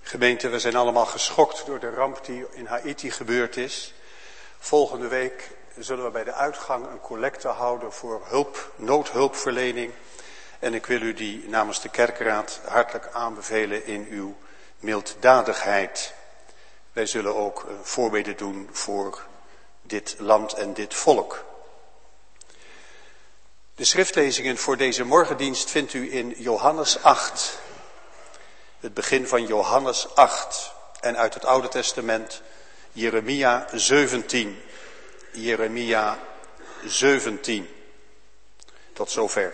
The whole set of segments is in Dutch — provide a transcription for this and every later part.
Gemeente, we zijn allemaal geschokt door de ramp die in Haiti gebeurd is. Volgende week zullen we bij de uitgang een collecte houden voor noodhulpverlening. En ik wil u die namens de kerkraad hartelijk aanbevelen in uw milddadigheid. Wij zullen ook voorbeden doen voor dit land en dit volk. De schriftlezingen voor deze morgendienst vindt u in Johannes 8. Het begin van Johannes 8 en uit het Oude Testament Jeremia 17. Jeremia 17. Tot zover.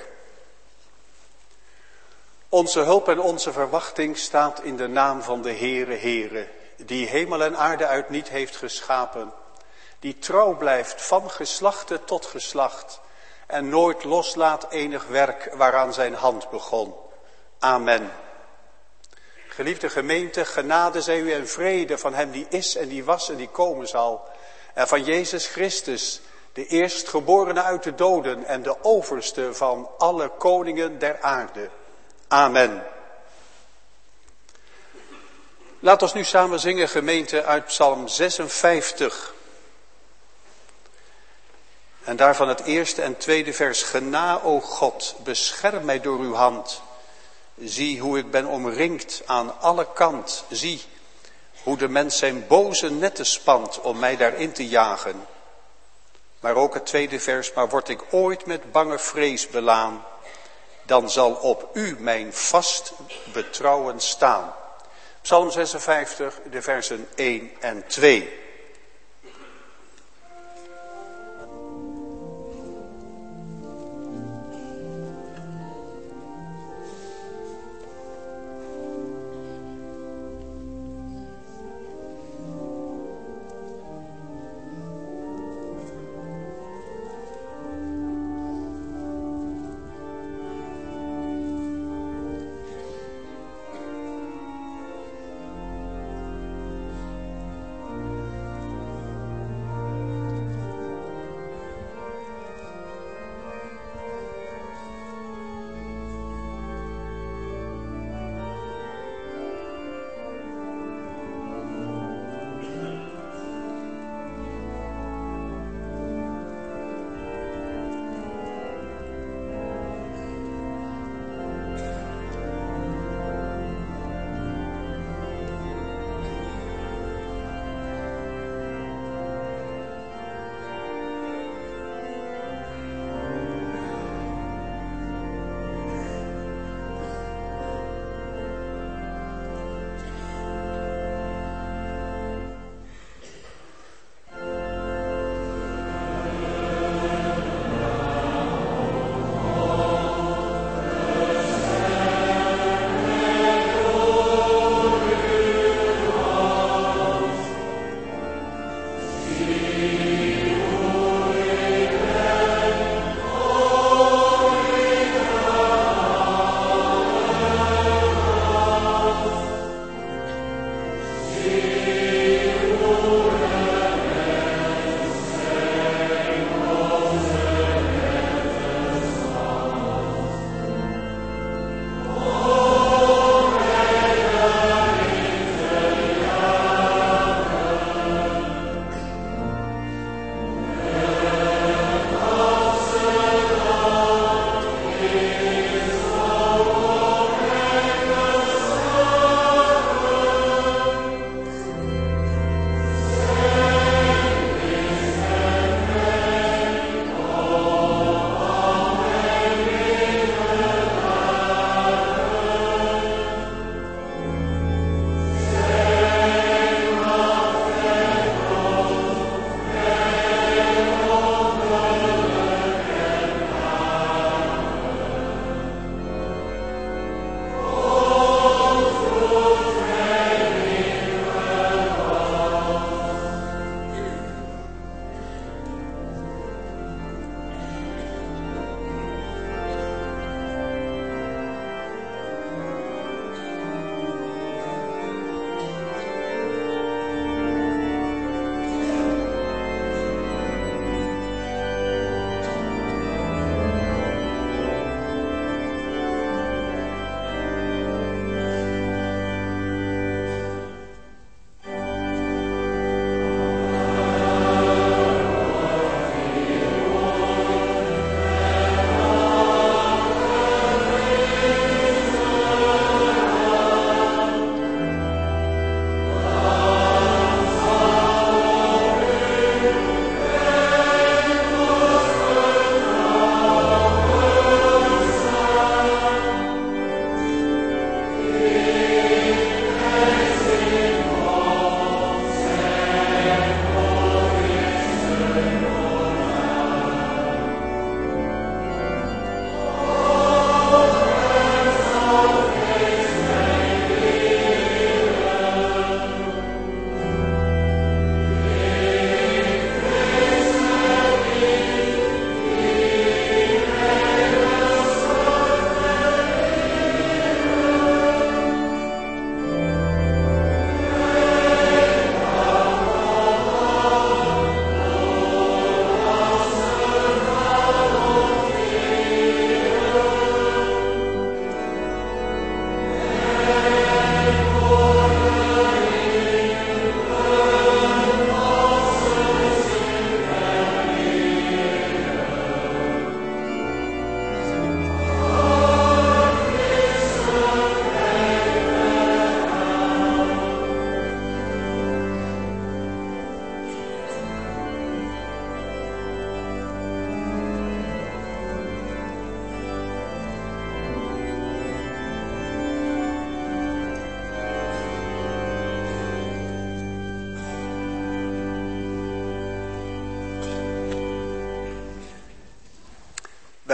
Onze hulp en onze verwachting staat in de naam van de Heere, die hemel en aarde uit niet heeft geschapen, die trouw blijft van geslachte tot geslacht en nooit loslaat enig werk waaraan zijn hand begon. Amen. Geliefde gemeente, genade zij u en vrede van hem die is en die was en die komen zal. En van Jezus Christus, de eerstgeborene uit de doden en de overste van alle koningen der aarde. Amen. Laat ons nu samen zingen, gemeente, uit Psalm 56. En daarvan het eerste en tweede vers. Gena, o God, bescherm mij door uw hand. Zie hoe ik ben omringd aan alle kant. Zie hoe de mens zijn boze netten spant om mij daarin te jagen. Maar ook het tweede vers. Maar word ik ooit met bange vrees belaan, dan zal op u mijn vast betrouwen staan. Psalm 56, de versen 1 en 2.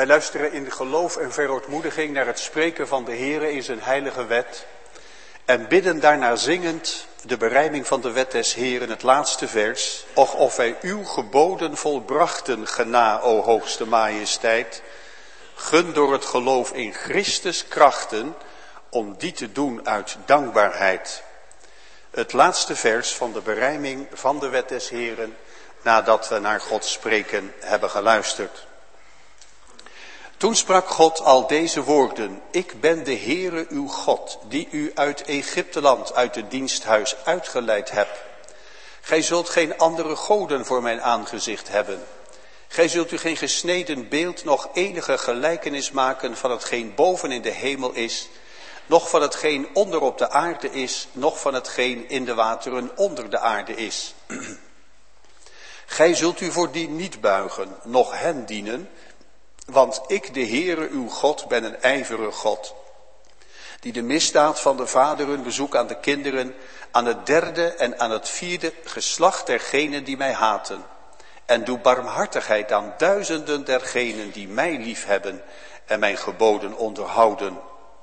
Wij luisteren in geloof en verootmoediging naar het spreken van de Heere in zijn heilige wet. En bidden daarna zingend de berijming van de wet des Heeren, het laatste vers. Och of wij uw geboden volbrachten, gena, o hoogste majesteit. Gun door het geloof in Christus krachten, om die te doen uit dankbaarheid. Het laatste vers van de berijming van de wet des Heeren, nadat we naar Gods spreken hebben geluisterd. Toen sprak God al deze woorden: Ik ben de Heere uw God, die u uit Egypteland, uit het diensthuis uitgeleid heb. Gij zult geen andere goden voor mijn aangezicht hebben. Gij zult u geen gesneden beeld, nog enige gelijkenis maken van hetgeen boven in de hemel is, noch van hetgeen onder op de aarde is, noch van hetgeen in de wateren onder de aarde is. Gij zult u voor die niet buigen, noch hen dienen, want ik, de Heere uw God, ben een ijverige God, die de misdaad van de vaderen bezoekt aan de kinderen, aan het derde en aan het vierde geslacht dergenen die mij haten. En doe barmhartigheid aan duizenden dergenen die mij liefhebben en mijn geboden onderhouden.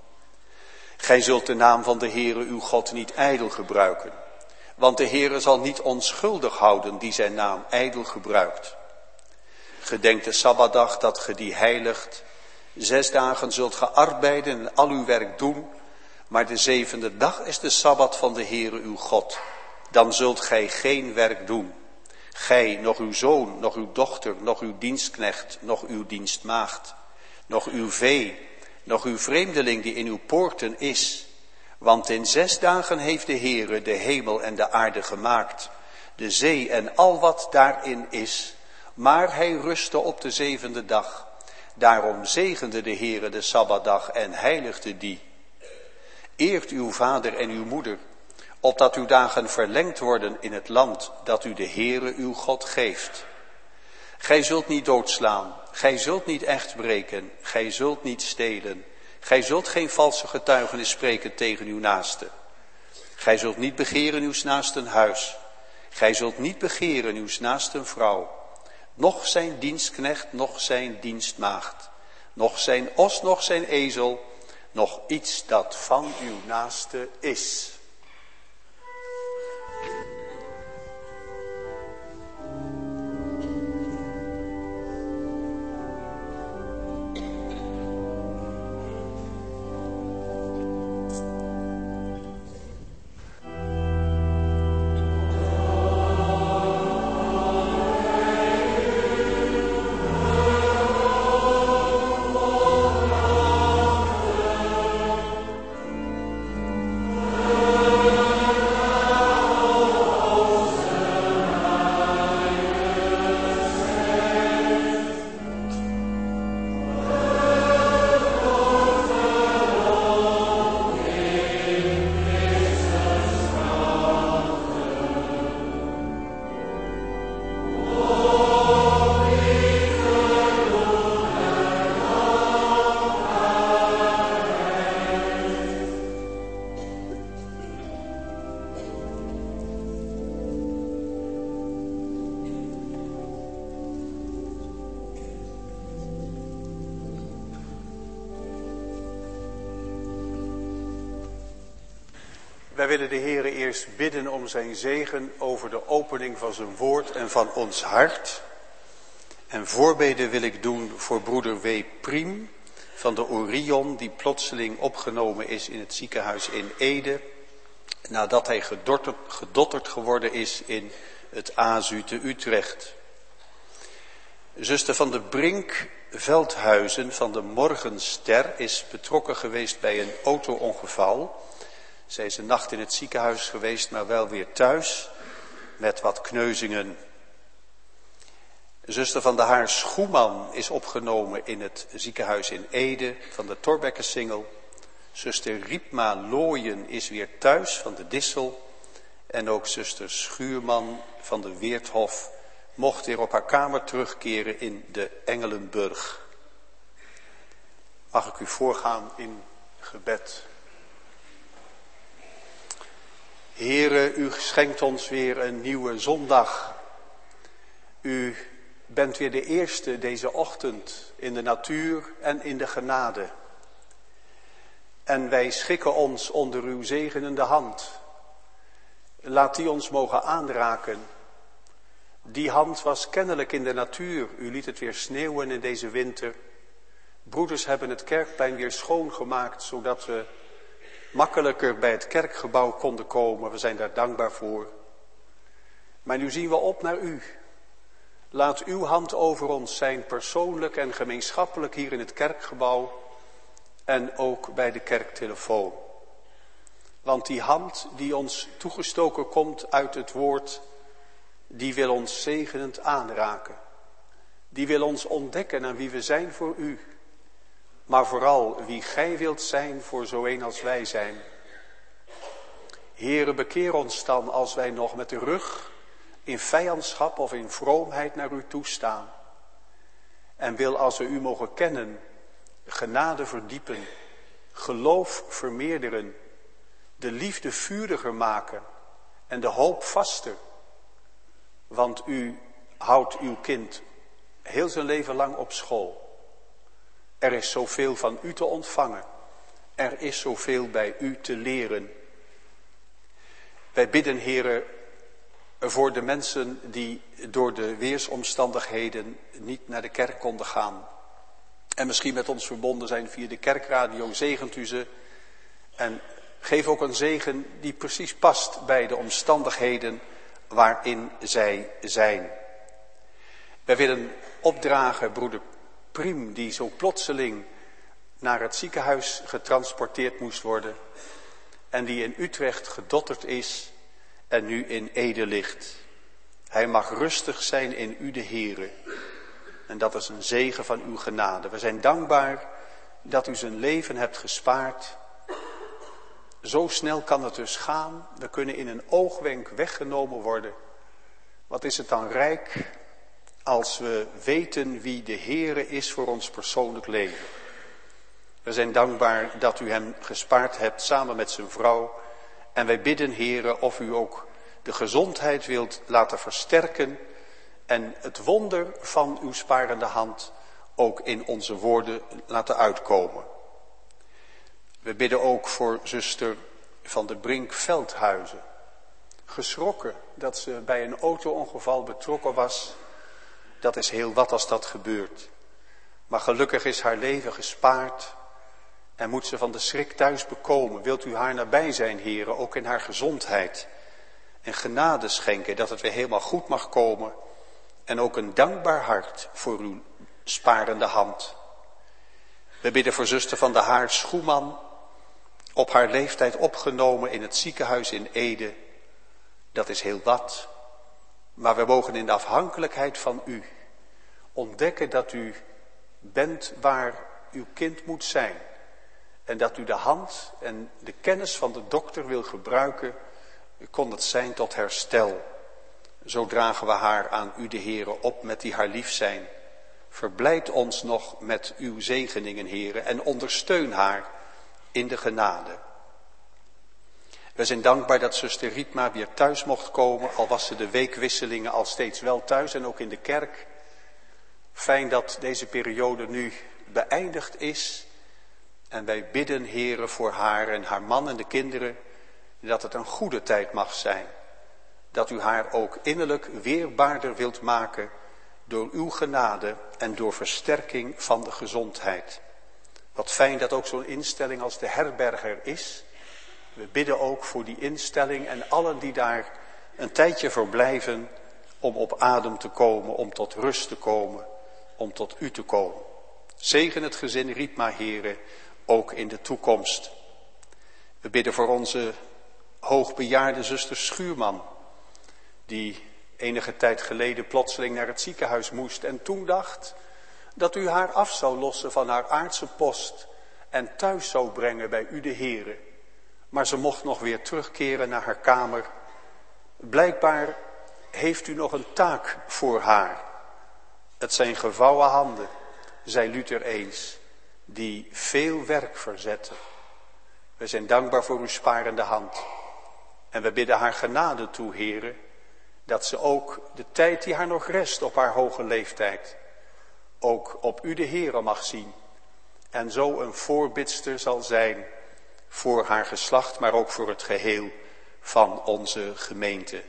Gij zult de naam van de Heere uw God niet ijdel gebruiken, want de Heere zal niet onschuldig houden die zijn naam ijdel gebruikt. Gedenk de Sabbatdag dat ge die heiligt. 6 dagen zult ge arbeiden en al uw werk doen, maar de 7e dag is de Sabbat van de Heere uw God. Dan zult gij geen werk doen. Gij, nog uw zoon, nog uw dochter, nog uw dienstknecht, nog uw dienstmaagd, nog uw vee, nog uw vreemdeling die in uw poorten is. Want in 6 dagen heeft de Heere de hemel en de aarde gemaakt, de zee en al wat daarin is. Maar hij rustte op de 7e dag. Daarom zegende de Heere de Sabbatdag en heiligde die. Eert uw vader en uw moeder, opdat uw dagen verlengd worden in het land dat u de Heere uw God geeft. Gij zult niet doodslaan, gij zult niet echt breken, gij zult niet stelen. Gij zult geen valse getuigenis spreken tegen uw naaste. Gij zult niet begeren uws naasten huis. Gij zult niet begeren uws naasten vrouw. Noch zijn dienstknecht, noch zijn dienstmaagd, noch zijn os, noch zijn ezel, noch iets dat van uw naaste is. Wij willen de Heere eerst bidden om zijn zegen over de opening van zijn woord en van ons hart. En voorbeden wil ik doen voor broeder W. Priem van de Orion, die plotseling opgenomen is in het ziekenhuis in Ede, nadat hij gedotterd geworden is in het AZU te Utrecht. Zuster van de Brink Veldhuizen van de Morgenster is betrokken geweest bij een auto-ongeval. Zij is een nacht in het ziekenhuis geweest, maar wel weer thuis met wat kneuzingen. Zuster van de Haar Schoeman is opgenomen in het ziekenhuis in Ede van de Thorbecke-singel. Zuster Riepma Looyen is weer thuis van de Dissel. En ook zuster Schuurman van de Weerthof mocht weer op haar kamer terugkeren in de Engelenburg. Mag ik u voorgaan in gebed. Heere, u schenkt ons weer een nieuwe zondag. U bent weer de eerste deze ochtend in de natuur en in de genade. En wij schikken ons onder uw zegenende hand. Laat die ons mogen aanraken. Die hand was kennelijk in de natuur. U liet het weer sneeuwen in deze winter. Broeders hebben het kerkplein weer schoongemaakt, zodat we makkelijker bij het kerkgebouw konden komen. We zijn daar dankbaar voor. Maar nu zien we op naar u. Laat uw hand over ons zijn, persoonlijk en gemeenschappelijk hier in het kerkgebouw en ook bij de kerktelefoon. Want die hand die ons toegestoken komt uit het woord, die wil ons zegenend aanraken. Die wil ons ontdekken aan wie we zijn voor u. Maar vooral wie gij wilt zijn voor zo een als wij zijn. Heere, bekeer ons dan als wij nog met de rug in vijandschap of in vroomheid naar u toestaan. En wil als we u mogen kennen, genade verdiepen, geloof vermeerderen, de liefde vuriger maken en de hoop vaster. Want u houdt uw kind heel zijn leven lang op school. Er is zoveel van u te ontvangen. Er is zoveel bij u te leren. Wij bidden, Heere, voor de mensen die door de weersomstandigheden niet naar de kerk konden gaan. En misschien met ons verbonden zijn via de kerkradio. Zegent u ze. En geef ook een zegen die precies past bij de omstandigheden waarin zij zijn. Wij willen opdragen broeder Priem, die zo plotseling naar het ziekenhuis getransporteerd moest worden. En die in Utrecht gedotterd is en nu in Ede ligt. Hij mag rustig zijn in u de Heere. En dat is een zegen van uw genade. We zijn dankbaar dat u zijn leven hebt gespaard. Zo snel kan het dus gaan. We kunnen in een oogwenk weggenomen worden. Wat is het dan rijk als we weten wie de Heere is voor ons persoonlijk leven. We zijn dankbaar dat u hem gespaard hebt samen met zijn vrouw. En wij bidden, Heere, of u ook de gezondheid wilt laten versterken en het wonder van uw sparende hand ook in onze woorden laten uitkomen. We bidden ook voor zuster Van der Brink Veldhuizen. Geschrokken dat ze bij een auto-ongeval betrokken was. Dat is heel wat als dat gebeurt. Maar gelukkig is haar leven gespaard en moet ze van de schrik thuis bekomen. Wilt u haar nabij zijn, Heere, ook in haar gezondheid. En genade schenken dat het weer helemaal goed mag komen. En ook een dankbaar hart voor uw sparende hand. We bidden voor zuster Van der Haar Schoeman. Op haar leeftijd opgenomen in het ziekenhuis in Ede. Dat is heel wat. Maar we mogen in de afhankelijkheid van u ontdekken dat u bent waar uw kind moet zijn. En dat u de hand en de kennis van de dokter wil gebruiken, kon het zijn tot herstel. Zo dragen we haar aan u de Heere op met die haar lief zijn. Verblijd ons nog met uw zegeningen, Heere, en ondersteun haar in de genade. We zijn dankbaar dat zuster Rietma weer thuis mocht komen, al was ze de weekwisselingen al steeds wel thuis en ook in de kerk. Fijn dat deze periode nu beëindigd is. En wij bidden, Heere, voor haar en haar man en de kinderen, dat het een goede tijd mag zijn. Dat u haar ook innerlijk weerbaarder wilt maken door uw genade en door versterking van de gezondheid. Wat fijn dat ook zo'n instelling als de Herberger is. We bidden ook voor die instelling en allen die daar een tijdje verblijven om op adem te komen, om tot rust te komen, om tot u te komen. Zegen het gezin Rietma, Heere, ook in de toekomst. We bidden voor onze hoogbejaarde zuster Schuurman, die enige tijd geleden plotseling naar het ziekenhuis moest en toen dacht dat u haar af zou lossen van haar aardse post en thuis zou brengen bij u de Heere. Maar ze mocht nog weer terugkeren naar haar kamer. Blijkbaar heeft u nog een taak voor haar. Het zijn gevouwen handen, zei Luther eens, die veel werk verzetten. We zijn dankbaar voor uw sparende hand. En we bidden haar genade toe, Heere, Dat ze ook de tijd die haar nog rest op haar hoge leeftijd ook op u de Heere mag zien. En zo een voorbidster zal zijn voor haar geslacht, maar ook voor het geheel van onze gemeente.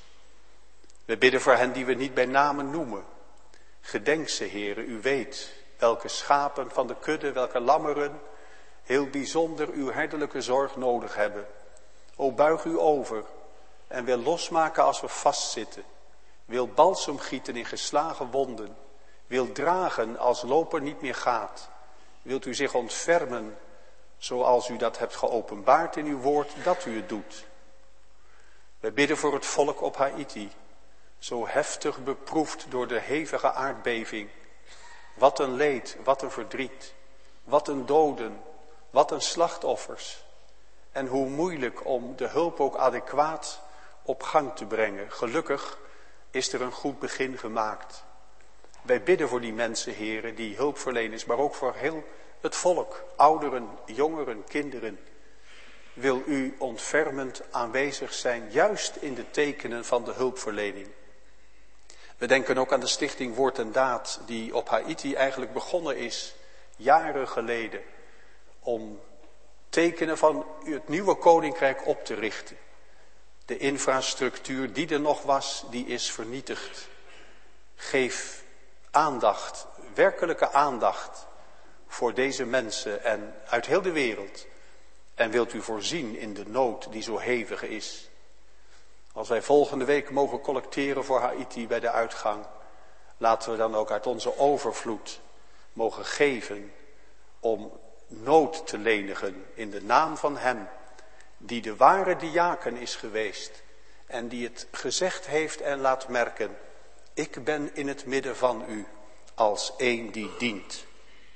We bidden voor hen die we niet bij namen noemen. Gedenk ze, Heere, u weet welke schapen van de kudde, welke lammeren heel bijzonder uw herderlijke zorg nodig hebben. O, buig u over en wil losmaken als we vastzitten. Wil balsem gieten in geslagen wonden. Wil dragen als loper niet meer gaat. Wilt u zich ontfermen zoals u dat hebt geopenbaard in uw woord, dat u het doet. We bidden voor het volk op Haïti, zo heftig beproefd door de hevige aardbeving. Wat een leed, wat een verdriet, wat een doden, wat een slachtoffers. En hoe moeilijk om de hulp ook adequaat op gang te brengen. Gelukkig is er een goed begin gemaakt. Wij bidden voor die mensen, heren, die hulpverleners, maar ook voor heel het volk, ouderen, jongeren, kinderen. Wil u ontfermend aanwezig zijn, juist in de tekenen van de hulpverlening. We denken ook aan de stichting Woord en Daad, die op Haïti eigenlijk begonnen is, jaren geleden, om tekenen van het nieuwe koninkrijk op te richten. De infrastructuur die er nog was, die is vernietigd. Geef aandacht, werkelijke aandacht voor deze mensen en uit heel de wereld. En wilt u voorzien in de nood die zo hevig is. Als wij volgende week mogen collecteren voor Haïti bij de uitgang, laten we dan ook uit onze overvloed mogen geven om nood te lenigen in de naam van hem die de ware diaken is geweest en die het gezegd heeft en laat merken: ik ben in het midden van u als een die dient.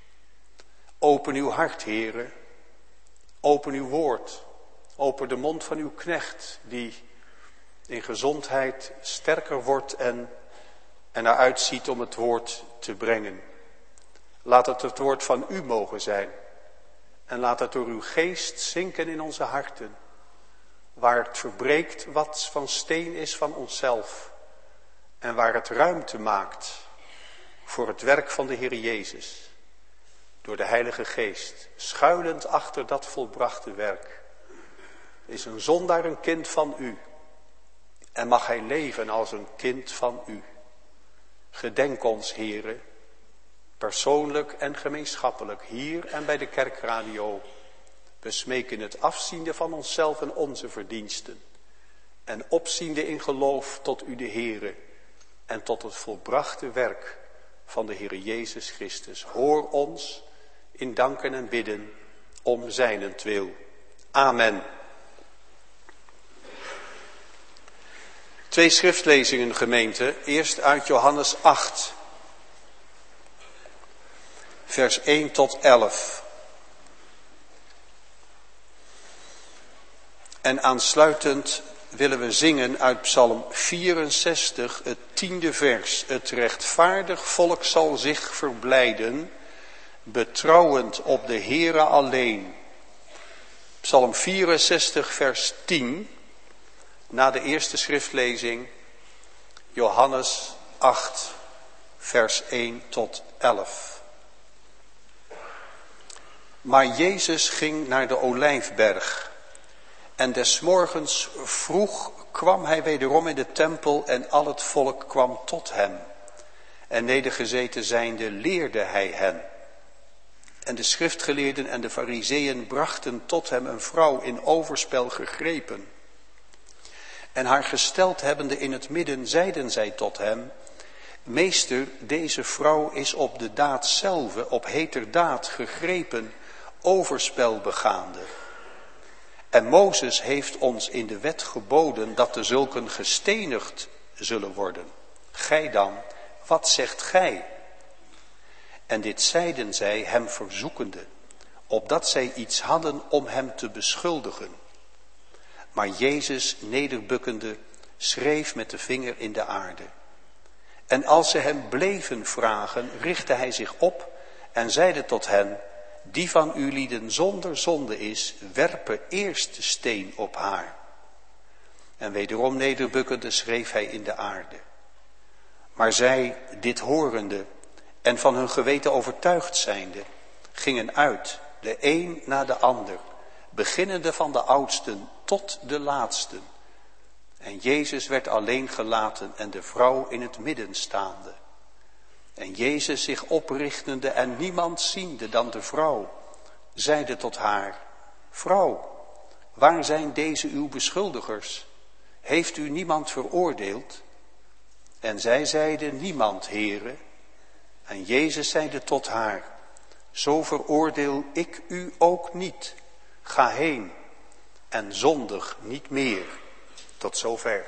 Open uw hart, heren, open uw woord, open de mond van uw knecht die in gezondheid sterker wordt en eruit ziet om het woord te brengen. Laat het woord van u mogen zijn. En laat het door uw geest zinken in onze harten. Waar het verbreekt wat van steen is van onszelf. En waar het ruimte maakt voor het werk van de Heer Jezus. Door de Heilige Geest, schuilend achter dat volbrachte werk. Is een zondaar een kind van u. En mag hij leven als een kind van u. Gedenk ons, Heere, persoonlijk en gemeenschappelijk, hier en bij de kerkradio. We smeken het afziende van onszelf en onze verdiensten. En opziende in geloof tot u de Heere. En tot het volbrachte werk van de Heere Jezus Christus. Hoor ons in danken en bidden om zijnentwil. Amen. 2 schriftlezingen, gemeente. Eerst uit Johannes 8. Vers 1 tot 11. En aansluitend willen we zingen uit Psalm 64, het 10e vers. Het rechtvaardig volk zal zich verblijden, betrouwend op de Heere alleen. Psalm 64, vers 10. Na de eerste schriftlezing, Johannes 8, vers 1 tot 11. Maar Jezus ging naar de Olijfberg. En des morgens vroeg kwam hij wederom in de tempel en al het volk kwam tot hem. En nedergezeten zijnde leerde hij hen. En de schriftgeleerden en de farizeeën brachten tot hem een vrouw in overspel gegrepen. En haar gesteld hebbende in het midden, zeiden zij tot hem: Meester, deze vrouw is op de daad zelve, op heterdaad gegrepen, overspel begaande. En Mozes heeft ons in de wet geboden dat de zulken gestenigd zullen worden. Gij dan, wat zegt gij? En dit zeiden zij hem verzoekende, opdat zij iets hadden om hem te beschuldigen. Maar Jezus, nederbukkende, schreef met de vinger in de aarde. En als ze hem bleven vragen, richtte hij zich op en zeide tot hen: Die van u lieden zonder zonde is, werpen eerst de steen op haar. En wederom nederbukkende schreef hij in de aarde. Maar zij, dit horende en van hun geweten overtuigd zijnde, gingen uit, de een na de ander, beginnende van de oudsten tot de laatsten. En Jezus werd alleen gelaten en de vrouw in het midden staande. En Jezus zich oprichtende en niemand ziende dan de vrouw, zeide tot haar: Vrouw, waar zijn deze uw beschuldigers? Heeft u niemand veroordeeld? En zij zeide: Niemand, Heere. En Jezus zeide tot haar: Zo veroordeel ik u ook niet. Ga heen en zondig niet meer. Tot zover.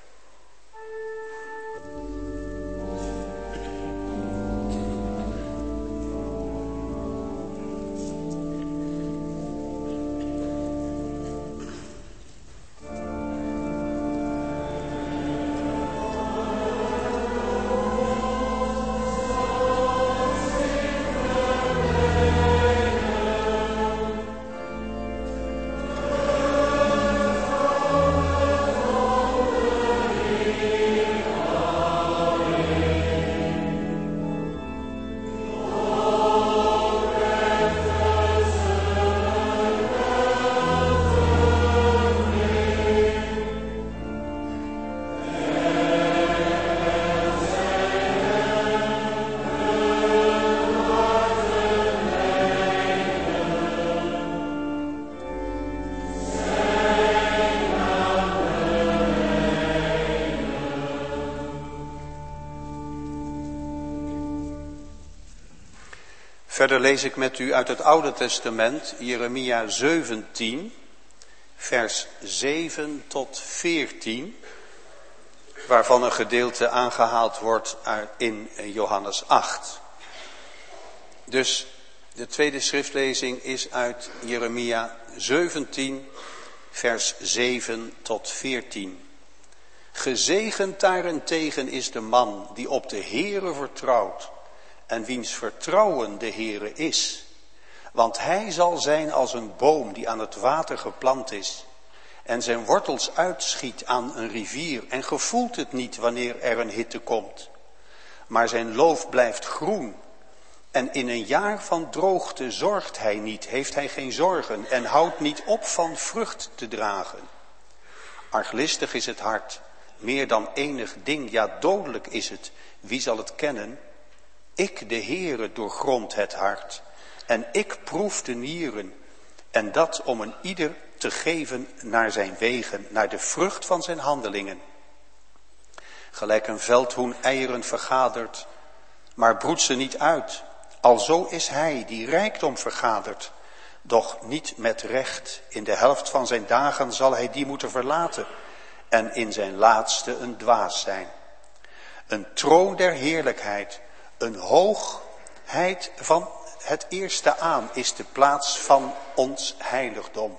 Verder lees ik met u uit het Oude Testament, Jeremia 17, vers 7 tot 14, waarvan een gedeelte aangehaald wordt in Johannes 8. Dus de tweede schriftlezing is uit Jeremia 17, vers 7 tot 14. Gezegend daarentegen is de man die op de Heere vertrouwt en wiens vertrouwen de Heere is. Want hij zal zijn als een boom die aan het water geplant is en zijn wortels uitschiet aan een rivier en gevoelt het niet wanneer er een hitte komt. Maar zijn loof blijft groen en in een jaar van droogte zorgt hij niet, heeft hij geen zorgen en houdt niet op van vrucht te dragen. Arglistig is het hart, meer dan enig ding, ja dodelijk is het, wie zal het kennen? Ik, de Heere, doorgrond het hart en ik proef de nieren en dat om een ieder te geven naar zijn wegen, naar de vrucht van zijn handelingen. Gelijk een veldhoen eieren vergadert, maar broedt ze niet uit. Alzo is hij die rijkdom vergadert, doch niet met recht. In de helft van zijn dagen zal hij die moeten verlaten en in zijn laatste een dwaas zijn. Een troon der heerlijkheid, een hoogheid van het eerste aan is de plaats van ons heiligdom.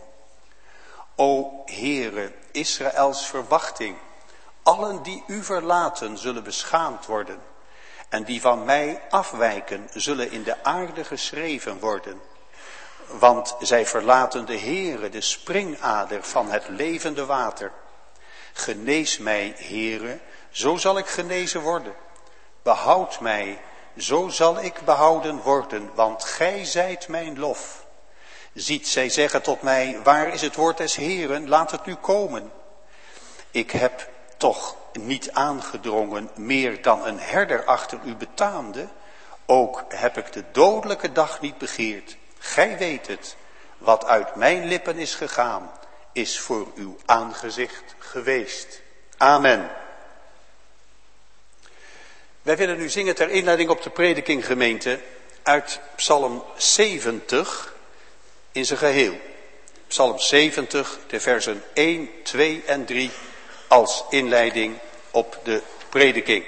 O Heere, Israëls verwachting, allen die u verlaten zullen beschaamd worden en die van mij afwijken zullen in de aarde geschreven worden. Want zij verlaten de Heere, de springader van het levende water. Genees mij, Heere, zo zal ik genezen worden. Behoud mij, zo zal ik behouden worden, want gij zijt mijn lof. Ziet, zij zeggen tot mij, waar is het woord des Heeren, laat het nu komen. Ik heb toch niet aangedrongen meer dan een herder achter u betaamde. Ook heb ik de dodelijke dag niet begeerd. Gij weet het, wat uit mijn lippen is gegaan, is voor uw aangezicht geweest. Amen. Wij willen nu zingen ter inleiding op de prediking, gemeente, uit Psalm 70 in zijn geheel. Psalm 70, de versen 1, 2 en 3 als inleiding op de prediking.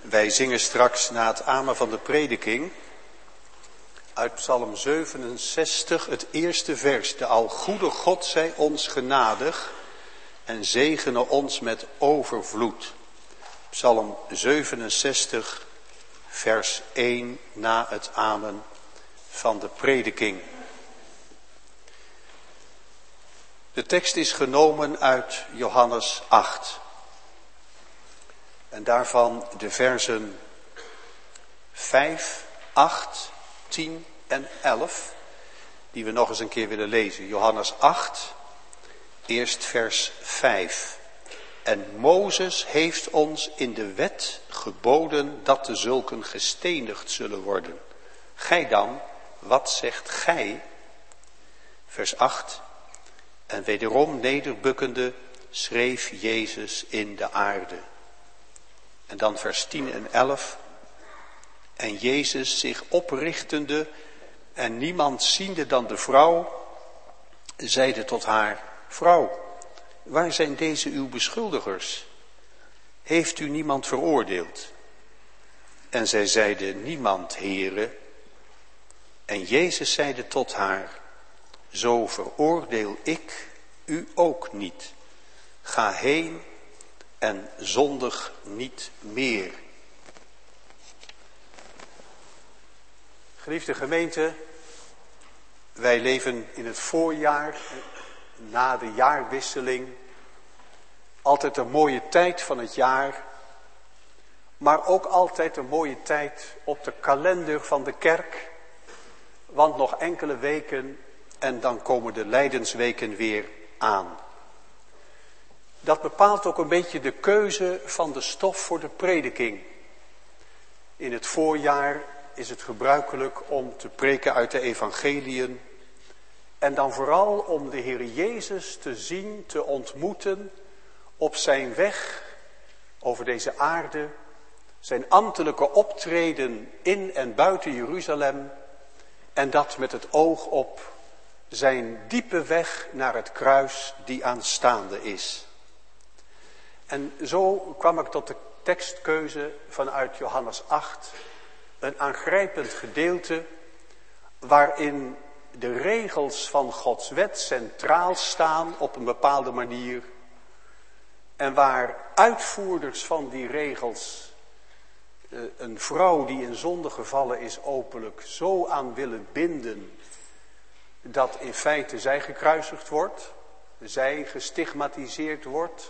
Wij zingen straks na het amen van de prediking uit Psalm 67 het eerste vers. De algoede God zij ons genadig en zegene ons met overvloed. Psalm 67 vers 1 na het amen van de prediking. De tekst is genomen uit Johannes 8. En daarvan de versen 5, 8, 10 en 11, die we nog eens een keer willen lezen. Johannes 8, eerst vers 5. En Mozes heeft ons in de wet geboden dat de zulken gestenigd zullen worden. Gij dan, wat zegt gij? Vers 8. En wederom nederbukkende schreef Jezus in de aarde. En dan vers 10 en 11. En Jezus zich oprichtende en niemand ziende dan de vrouw, zeide tot haar: Vrouw, waar zijn deze uw beschuldigers? Heeft u niemand veroordeeld? En zij zeide: Niemand, Heere. En Jezus zeide tot haar: Zo veroordeel ik u ook niet. Ga heen en zondig niet meer. Geliefde gemeente, wij leven in het voorjaar, na de jaarwisseling. Altijd een mooie tijd van het jaar, maar ook altijd een mooie tijd op de kalender van de kerk. Want nog enkele weken en dan komen de lijdensweken weer aan. Dat bepaalt ook een beetje de keuze van de stof voor de prediking. In het voorjaar is het gebruikelijk om te preken uit de evangeliën. En dan vooral om de Heer Jezus te zien, te ontmoeten op zijn weg over deze aarde. Zijn ambtelijke optreden in en buiten Jeruzalem. En dat met het oog op zijn diepe weg naar het kruis die aanstaande is. En zo kwam ik tot de tekstkeuze vanuit Johannes 8. Een aangrijpend gedeelte waarin de regels van Gods wet centraal staan op een bepaalde manier. En waar uitvoerders van die regels een vrouw die in zonde gevallen is openlijk zo aan willen binden dat in feite zij gekruisigd wordt, zij gestigmatiseerd wordt.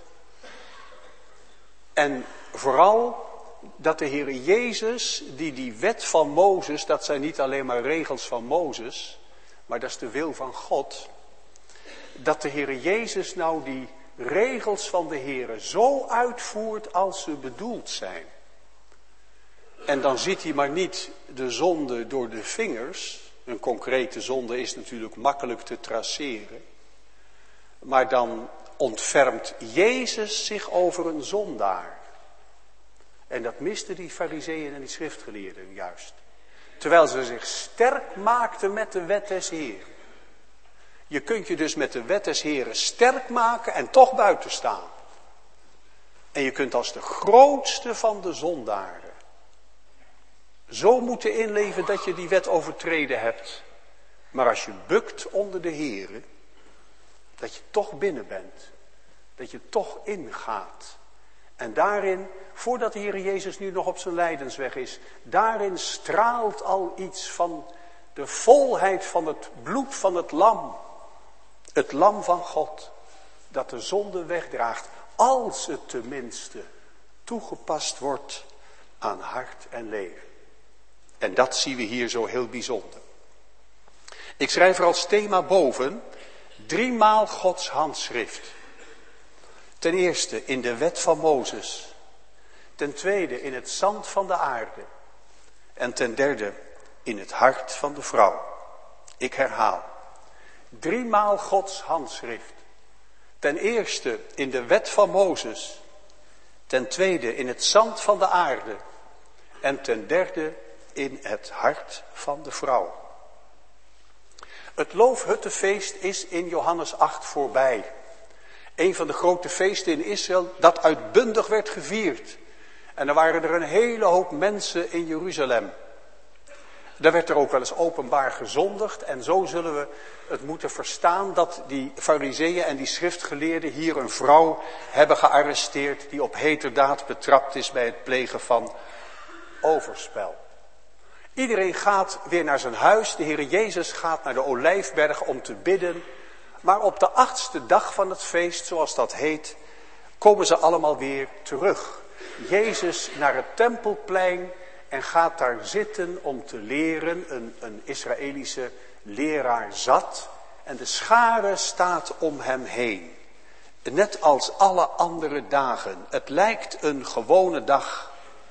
En vooral dat de Heer Jezus, die wet van Mozes, dat zijn niet alleen maar regels van Mozes, maar dat is de wil van God. Dat de Heer Jezus nou die regels van de Heer zo uitvoert als ze bedoeld zijn. En dan ziet hij maar niet de zonde door de vingers. Een concrete zonde is natuurlijk makkelijk te traceren. Maar dan ontfermt Jezus zich over een zondaar. En dat misten die farizeeën en die schriftgeleerden juist. Terwijl ze zich sterk maakten met de wet des Heeren. Je kunt je dus met de wet des Heeren sterk maken en toch buiten staan. En je kunt als de grootste van de zondaren zo moeten inleven dat je die wet overtreden hebt. Maar als je bukt onder de Heere, dat je toch binnen bent. Dat je toch ingaat. En daarin, voordat de Heer Jezus nu nog op zijn lijdensweg is, daarin straalt al iets van de volheid van het bloed van het lam. Het lam van God, dat de zonde wegdraagt, als het tenminste toegepast wordt aan hart en leven. En dat zien we hier zo heel bijzonder. Ik schrijf er als thema boven 3 maal Gods handschrift. Ten eerste in de wet van Mozes. Ten tweede in het zand van de aarde. En ten derde in het hart van de vrouw. Ik herhaal. 3 maal Gods handschrift. Ten eerste in de wet van Mozes. Ten tweede in het zand van de aarde. En ten derde in het hart van de vrouw. Het loofhuttenfeest is in Johannes 8 voorbij. Een van de grote feesten in Israël dat uitbundig werd gevierd. En dan waren er een hele hoop mensen in Jeruzalem. Daar werd er ook wel eens openbaar gezondigd. En zo zullen we het moeten verstaan dat die fariseeën en die schriftgeleerden hier een vrouw hebben gearresteerd die op heterdaad betrapt is bij het plegen van overspel. Iedereen gaat weer naar zijn huis. De Heer Jezus gaat naar de Olijfberg om te bidden. Maar op de 8e dag van het feest, zoals dat heet, komen ze allemaal weer terug. Jezus naar het Tempelplein en gaat daar zitten om te leren. Een Israëlische leraar zat en de schare staat om hem heen. Net als alle andere dagen. Het lijkt een gewone dag.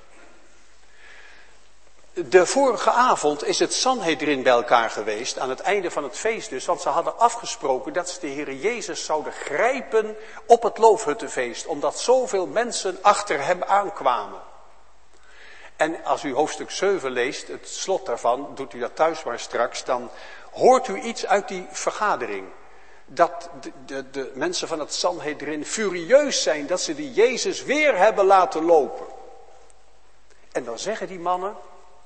De vorige avond is het Sanhedrin bij elkaar geweest, aan het einde van het feest dus, want ze hadden afgesproken dat ze de Heer Jezus zouden grijpen op het Loofhuttenfeest, omdat zoveel mensen achter hem aankwamen. En als u hoofdstuk 7 leest, het slot daarvan, doet u dat thuis maar straks, dan hoort u iets uit die vergadering. Dat de mensen van het Sanhedrin furieus zijn dat ze die Jezus weer hebben laten lopen. En dan zeggen die mannen,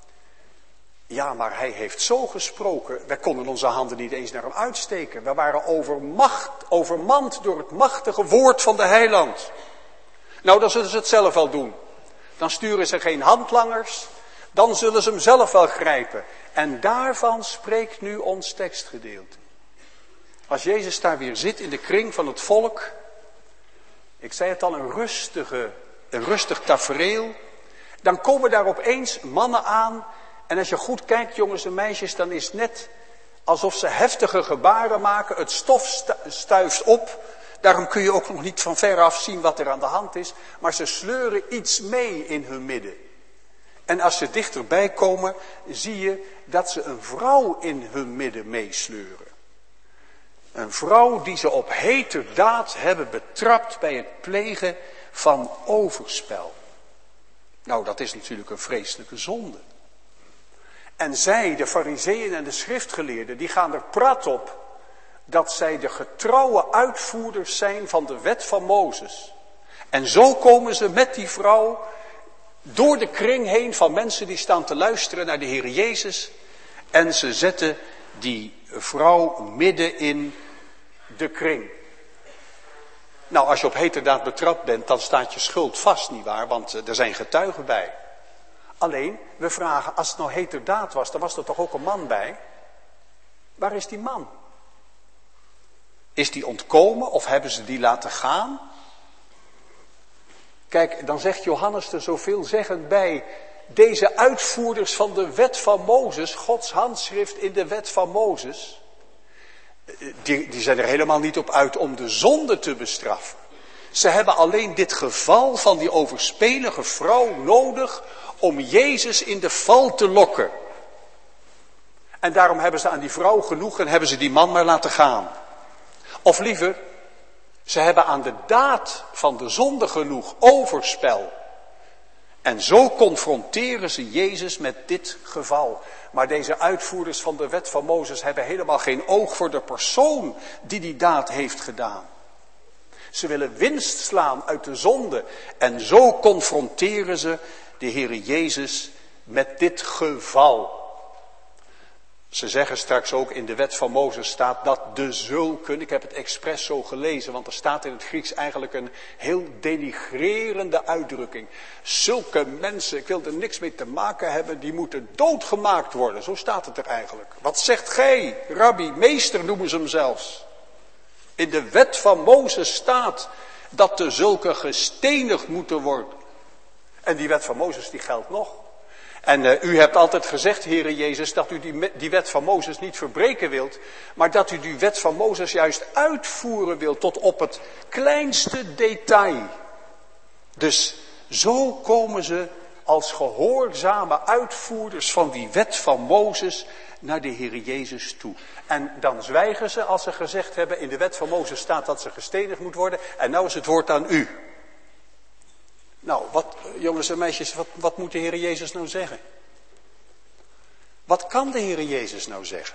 ja, maar hij heeft zo gesproken, wij konden onze handen niet eens naar hem uitsteken. We waren overmand door het machtige woord van de heiland. Nou, dan zullen ze het zelf wel doen. Dan sturen ze geen handlangers, dan zullen ze hem zelf wel grijpen. En daarvan spreekt nu ons tekstgedeelte. Als Jezus daar weer zit in de kring van het volk, ik zei het al, een rustig tafereel, dan komen daar opeens mannen aan. En als je goed kijkt, jongens en meisjes, dan is het net alsof ze heftige gebaren maken. Het stof stuift op. Daarom kun je ook nog niet van veraf zien wat er aan de hand is. Maar ze sleuren iets mee in hun midden. En als ze dichterbij komen, zie je dat ze een vrouw in hun midden meesleuren. Een vrouw die ze op heterdaad hebben betrapt bij het plegen van overspel. Nou, dat is natuurlijk een vreselijke zonde. En zij, de fariseeën en de schriftgeleerden, die gaan er prat op dat zij de getrouwe uitvoerders zijn van de wet van Mozes. En zo komen ze met die vrouw door de kring heen van mensen die staan te luisteren naar de Heer Jezus. En ze zetten die vrouw midden in de kring. Nou, als je op heterdaad betrapt bent, dan staat je schuld vast, nietwaar? Want er zijn getuigen bij. Alleen, we vragen, als het nou heterdaad was, dan was er toch ook een man bij? Waar is die man? Is die ontkomen of hebben ze die laten gaan? Kijk, dan zegt Johannes er zo veelzeggend bij. Deze uitvoerders van de wet van Mozes, Gods handschrift in de wet van Mozes, die zijn er helemaal niet op uit om de zonde te bestraffen. Ze hebben alleen dit geval van die overspelige vrouw nodig om Jezus in de val te lokken. En daarom hebben ze aan die vrouw genoeg en hebben ze die man maar laten gaan. Of liever, ze hebben aan de daad van de zonde genoeg, overspel. En zo confronteren ze Jezus met dit geval. Maar deze uitvoerders van de wet van Mozes hebben helemaal geen oog voor de persoon die daad heeft gedaan. Ze willen winst slaan uit de zonde. En zo confronteren ze de Heer Jezus met dit geval. Ze zeggen straks ook, in de wet van Mozes staat dat de zulken, ik heb het expres zo gelezen, want er staat in het Grieks eigenlijk een heel denigrerende uitdrukking. Zulke mensen, ik wil er niks mee te maken hebben, die moeten doodgemaakt worden. Zo staat het er eigenlijk. Wat zegt gij, rabbi, meester noemen ze hem zelfs. In de wet van Mozes staat dat de zulken gestenigd moeten worden. En die wet van Mozes die geldt nog. En u hebt altijd gezegd, Heere Jezus, dat u die wet van Mozes niet verbreken wilt. Maar dat u die wet van Mozes juist uitvoeren wilt tot op het kleinste detail. Dus zo komen ze als gehoorzame uitvoerders van die wet van Mozes naar de Heere Jezus toe. En dan zwijgen ze als ze gezegd hebben, in de wet van Mozes staat dat ze gestenigd moet worden. En nou is het woord aan u. Nou, jongens en meisjes, wat moet de Heer Jezus nou zeggen? Wat kan de Heer Jezus nou zeggen?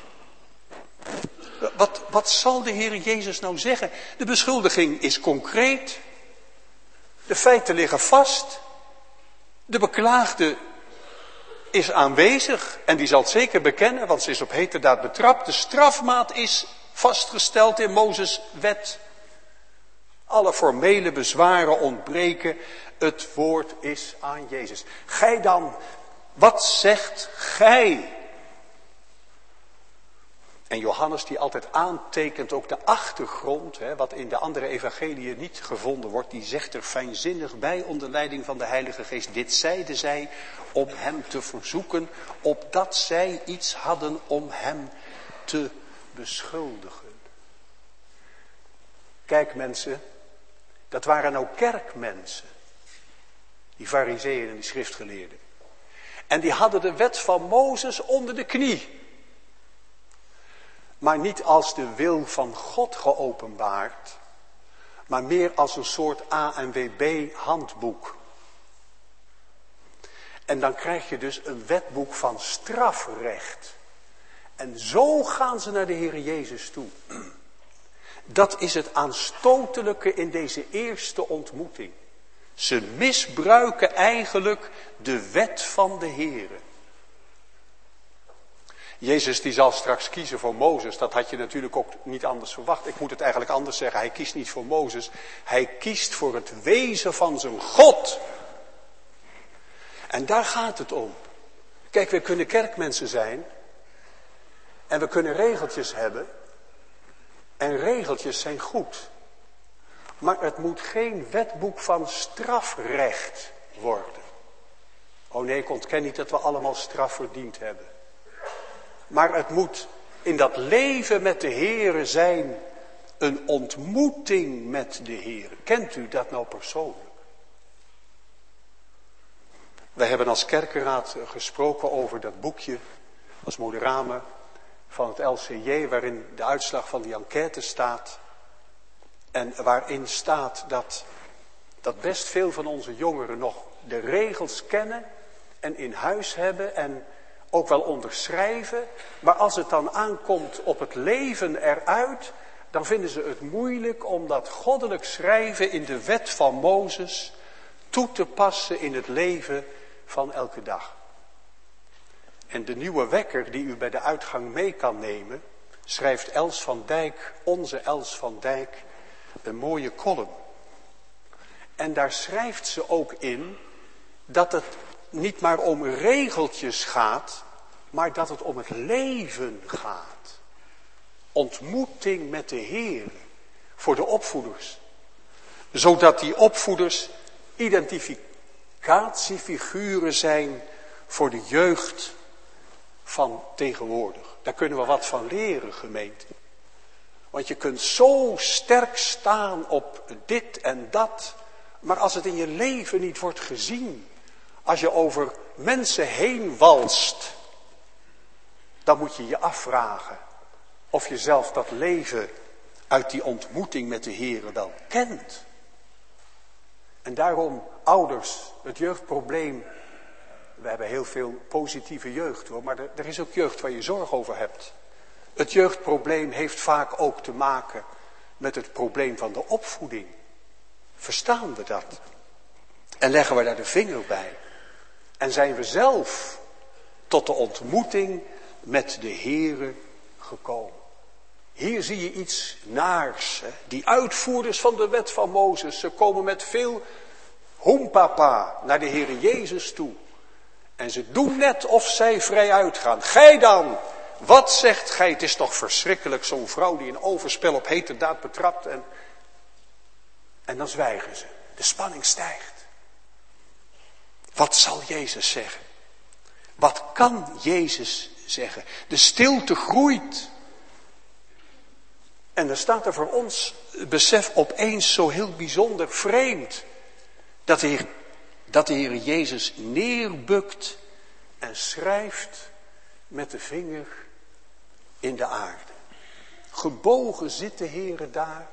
Wat zal de Heer Jezus nou zeggen? De beschuldiging is concreet. De feiten liggen vast. De beklaagde is aanwezig en die zal het zeker bekennen, want ze is op heterdaad betrapt. De strafmaat is vastgesteld in Mozes' wet. Alle formele bezwaren ontbreken. Het woord is aan Jezus. Gij dan, wat zegt gij? En Johannes die altijd aantekent ook de achtergrond, wat in de andere evangeliën niet gevonden wordt, die zegt er fijnzinnig bij onder leiding van de Heilige Geest. Dit zeiden zij om hem te verzoeken, opdat zij iets hadden om hem te beschuldigen. Kijk mensen, dat waren ook kerkmensen, die farizeeën en die schriftgeleerden. En die hadden de wet van Mozes onder de knie. Maar niet als de wil van God geopenbaard, maar meer als een soort ANWB handboek. En dan krijg je dus een wetboek van strafrecht. En zo gaan ze naar de Heer Jezus toe. Dat is het aanstotelijke in deze eerste ontmoeting. Ze misbruiken eigenlijk de wet van de Heer. Jezus die zal straks kiezen voor Mozes. Dat had je natuurlijk ook niet anders verwacht. Ik moet het eigenlijk anders zeggen. Hij kiest niet voor Mozes. Hij kiest voor het wezen van zijn God. En daar gaat het om. Kijk, we kunnen kerkmensen zijn. En we kunnen regeltjes hebben. En regeltjes zijn goed. Maar het moet geen wetboek van strafrecht worden. Oh nee, ik ontken niet dat we allemaal straf verdiend hebben. Maar het moet in dat leven met de Heere zijn een ontmoeting met de Heere. Kent u dat nou persoonlijk? Wij hebben als kerkenraad gesproken over dat boekje als moderame van het LCJ, waarin de uitslag van die enquête staat. En waarin staat dat best veel van onze jongeren nog de regels kennen en in huis hebben en ook wel onderschrijven. Maar als het dan aankomt op het leven eruit, dan vinden ze het moeilijk om dat goddelijk schrijven in de wet van Mozes toe te passen in het leven van elke dag. En de nieuwe wekker die u bij de uitgang mee kan nemen, schrijft Els van Dijk, onze Els van Dijk, een mooie column. En daar schrijft ze ook in dat het niet maar om regeltjes gaat, maar dat het om het leven gaat. Ontmoeting met de Heer voor de opvoeders. Zodat die opvoeders identificatiefiguren zijn voor de jeugd van tegenwoordig. Daar kunnen we wat van leren, gemeente. Want je kunt zo sterk staan op dit en dat, maar als het in je leven niet wordt gezien, als je over mensen heen walst, dan moet je je afvragen of je zelf dat leven uit die ontmoeting met de Heere wel kent. En daarom, ouders, het jeugdprobleem, we hebben heel veel positieve jeugd hoor, maar er is ook jeugd waar je zorg over hebt. Het jeugdprobleem heeft vaak ook te maken met het probleem van de opvoeding. Verstaan we dat? En leggen we daar de vinger bij? En zijn we zelf tot de ontmoeting met de Heere gekomen? Hier zie je iets naars. Hè? Die uitvoerders van de wet van Mozes, ze komen met veel hoempapa naar de Heere Jezus toe. En ze doen net of zij vrij uitgaan. Gij dan, wat zegt gij? Het is toch verschrikkelijk, zo'n vrouw die een overspel op heterdaad betrapt. En dan zwijgen ze. De spanning stijgt. Wat zal Jezus zeggen? Wat kan Jezus zeggen? De stilte groeit. En dan staat er voor ons het besef opeens zo heel bijzonder vreemd. Dat de Heer Jezus neerbukt en schrijft met de vinger in de aarde. Gebogen zit de Heer daar.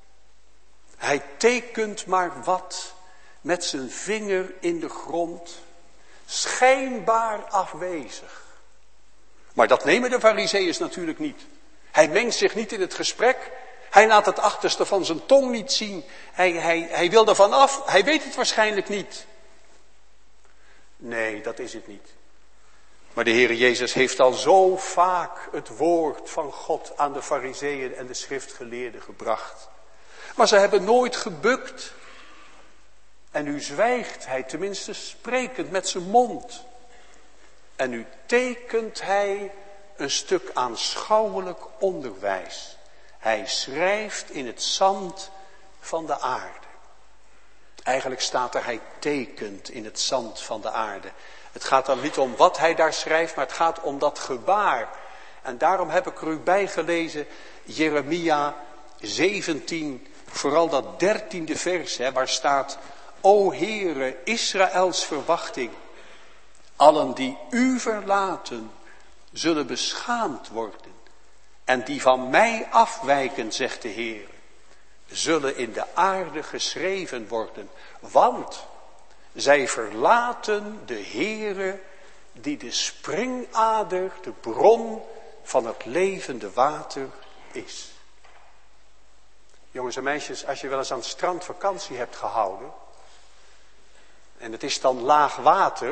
Hij tekent maar wat met zijn vinger in de grond. Schijnbaar afwezig. Maar dat nemen de Farizeeërs natuurlijk niet. Hij mengt zich niet in het gesprek. Hij laat het achterste van zijn tong niet zien. Hij wil er van af. Hij weet het waarschijnlijk niet. Nee, dat is het niet. Maar de Heer Jezus heeft al zo vaak het woord van God aan de Farizeeën en de schriftgeleerden gebracht. Maar ze hebben nooit gebukt. En nu zwijgt hij, tenminste sprekend met zijn mond. En nu tekent hij een stuk aanschouwelijk onderwijs. Hij schrijft in het zand van de aarde. Eigenlijk staat er, hij tekent in het zand van de aarde. Het gaat dan niet om wat hij daar schrijft, maar het gaat om dat gebaar. En daarom heb ik er u bijgelezen, Jeremia 17, vooral dat 13e vers, waar staat: O Heere, Israëls verwachting, allen die u verlaten, zullen beschaamd worden. En die van mij afwijken, zegt de Heer, zullen in de aarde geschreven worden. Want zij verlaten de Heere, die de springader, de bron van het levende water is. Jongens en meisjes, als je wel eens aan het strand vakantie hebt gehouden, en het is dan laag water,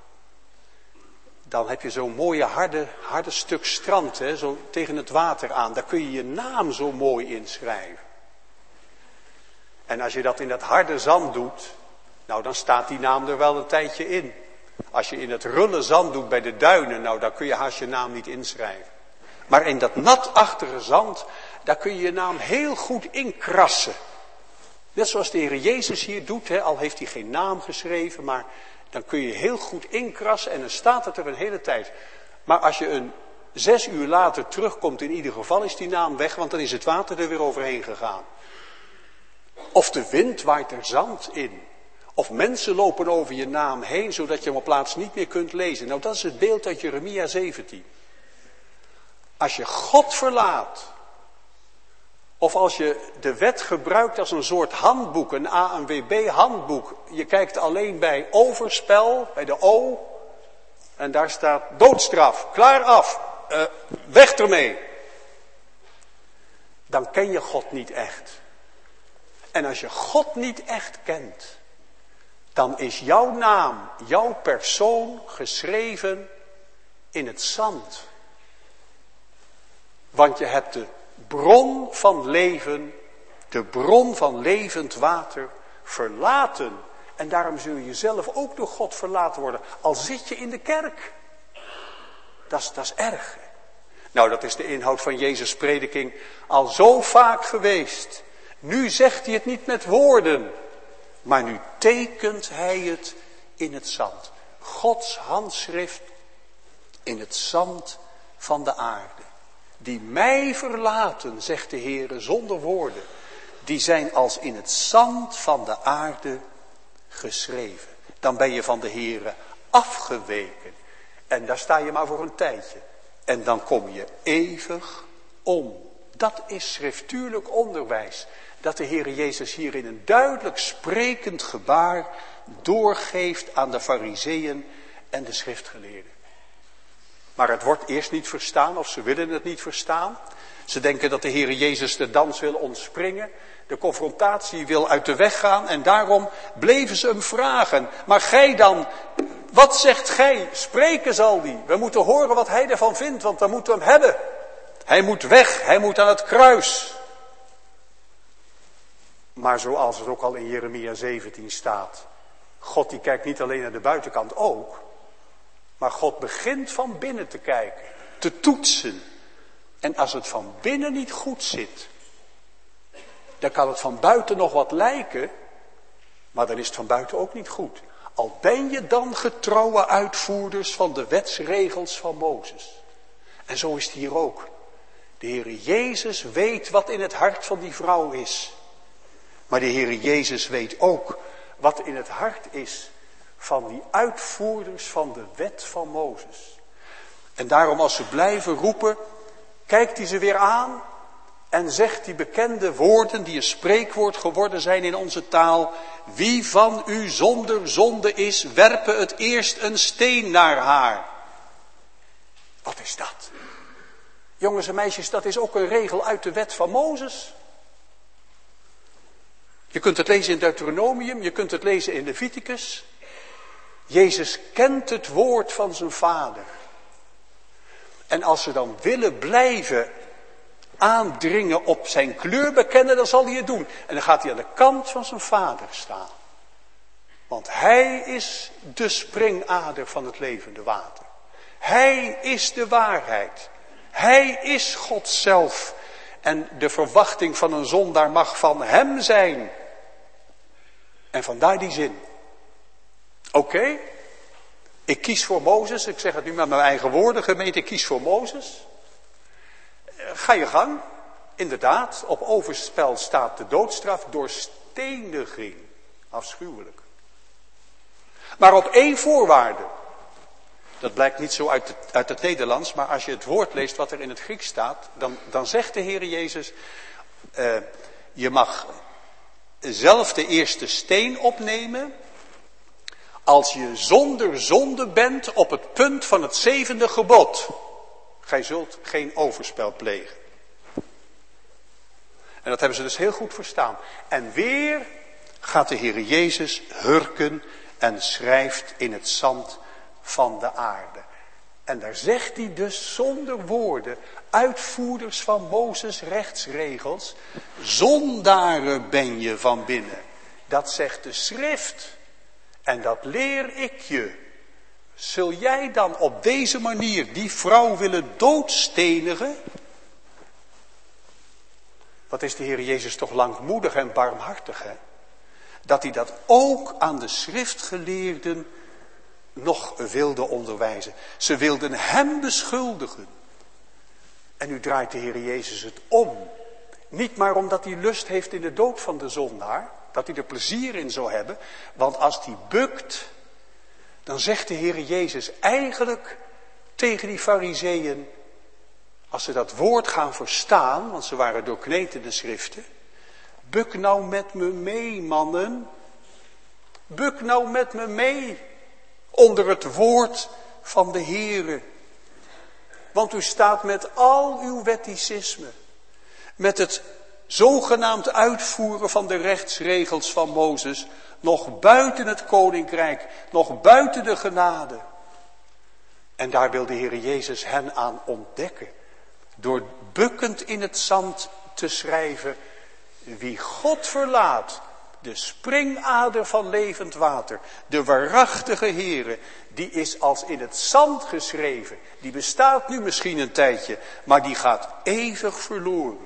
dan heb je zo'n mooie harde stuk strand, zo tegen het water aan. Daar kun je je naam zo mooi inschrijven. En als je dat in dat harde zand doet, nou dan staat die naam er wel een tijdje in. Als je in het rulle zand doet bij de duinen, nou daar kun je haast je naam niet inschrijven. Maar in dat natachtige zand, daar kun je je naam heel goed inkrassen. Net zoals de Heer Jezus hier doet, al heeft hij geen naam geschreven, maar dan kun je heel goed inkrassen en dan staat het er een hele tijd. Maar als je 6 uur later terugkomt, in ieder geval is die naam weg, want dan is het water er weer overheen gegaan. Of de wind waait er zand in. Of mensen lopen over je naam heen, zodat je hem op plaats niet meer kunt lezen. Nou, dat is het beeld uit Jeremia 17. Als je God verlaat, of als je de wet gebruikt als een soort handboek, een ANWB handboek. Je kijkt alleen bij overspel, bij de O. En daar staat doodstraf, klaar af, weg ermee. Dan ken je God niet echt. En als je God niet echt kent, dan is jouw naam, jouw persoon geschreven in het zand. Want je hebt de bron van leven, de bron van levend water, verlaten. En daarom zul je zelf ook door God verlaten worden. Al zit je in de kerk. Dat is erg. Nou, dat is de inhoud van Jezus' prediking al zo vaak geweest. Nu zegt hij het niet met woorden, maar nu tekent hij het in het zand. Gods handschrift in het zand van de aarde. Die mij verlaten, zegt de Heere zonder woorden, die zijn als in het zand van de aarde geschreven. Dan ben je van de Heere afgeweken. En daar sta je maar voor een tijdje. En dan kom je eeuwig om. Dat is schriftuurlijk onderwijs. Dat de Heere Jezus hier in een duidelijk sprekend gebaar doorgeeft aan de Farizeeën en de schriftgeleerden. Maar het wordt eerst niet verstaan, of ze willen het niet verstaan. Ze denken dat de Heere Jezus de dans wil ontspringen, de confrontatie wil uit de weg gaan en daarom bleven ze hem vragen. Maar gij dan, wat zegt gij? Spreken zal die. We moeten horen wat hij ervan vindt, want dan moeten we hem hebben. Hij moet weg, hij moet aan het kruis. Maar zoals het ook al in Jeremia 17 staat, God die kijkt niet alleen naar de buitenkant ook, maar God begint van binnen te kijken, te toetsen. En als het van binnen niet goed zit, dan kan het van buiten nog wat lijken, maar dan is het van buiten ook niet goed. Al ben je dan getrouwe uitvoerders van de wetsregels van Mozes. En zo is het hier ook. De Heere Jezus weet wat in het hart van die vrouw is. Maar de Heere Jezus weet ook wat in het hart is van die uitvoerders van de wet van Mozes. En daarom als ze blijven roepen, kijkt hij ze weer aan en zegt die bekende woorden die een spreekwoord geworden zijn in onze taal. Wie van u zonder zonde is, werpe het eerst een steen naar haar. Wat is dat? Jongens en meisjes, dat is ook een regel uit de wet van Mozes. Je kunt het lezen in Deuteronomium, je kunt het lezen in Leviticus. Jezus kent het woord van zijn Vader. En als ze dan willen blijven aandringen op zijn kleur bekennen, dan zal hij het doen. En dan gaat hij aan de kant van zijn Vader staan. Want hij is de springader van het levende water. Hij is de waarheid. Hij is God zelf. En de verwachting van een zondaar mag van hem zijn. En vandaar die zin. Oké, ik kies voor Mozes. Ik zeg het nu met mijn eigen woorden, gemeente, ik kies voor Mozes. Ga je gang. Inderdaad, op overspel staat de doodstraf door steniging. Afschuwelijk. Maar op één voorwaarde. Dat blijkt niet zo uit het Nederlands, maar als je het woord leest wat er in het Grieks staat, dan zegt de Heer Jezus, je mag zelf de eerste steen opnemen als je zonder zonde bent op het punt van het 7e gebod. Gij zult geen overspel plegen. En dat hebben ze dus heel goed verstaan. En weer gaat de Heer Jezus hurken en schrijft in het zand van de aarde. En daar zegt hij dus zonder woorden, uitvoerders van Mozes rechtsregels, zondaren ben je van binnen. Dat zegt de schrift. En dat leer ik je. Zul jij dan op deze manier die vrouw willen doodstenigen? Wat is de Heer Jezus toch langmoedig en barmhartig, hè? Dat hij dat ook aan de schriftgeleerden nog wilde onderwijzen. Ze wilden hem beschuldigen. En nu draait de Heer Jezus het om. Niet maar omdat hij lust heeft in de dood van de zondaar. Dat hij er plezier in zou hebben. Want als die bukt, dan zegt de Heer Jezus eigenlijk tegen die Farizeeën, als ze dat woord gaan verstaan, want ze waren doorkneed in de schriften. Buk nou met me mee, mannen. Buk nou met me mee. Onder het woord van de Heere. Want u staat met al uw wetticisme. Met het zogenaamd uitvoeren van de rechtsregels van Mozes. Nog buiten het koninkrijk. Nog buiten de genade. En daar wil de Heer Jezus hen aan ontdekken. Door bukkend in het zand te schrijven. Wie God verlaat. De springader van levend water. De waarachtige Heere. Die is als in het zand geschreven. Die bestaat nu misschien een tijdje. Maar die gaat eeuwig verloren.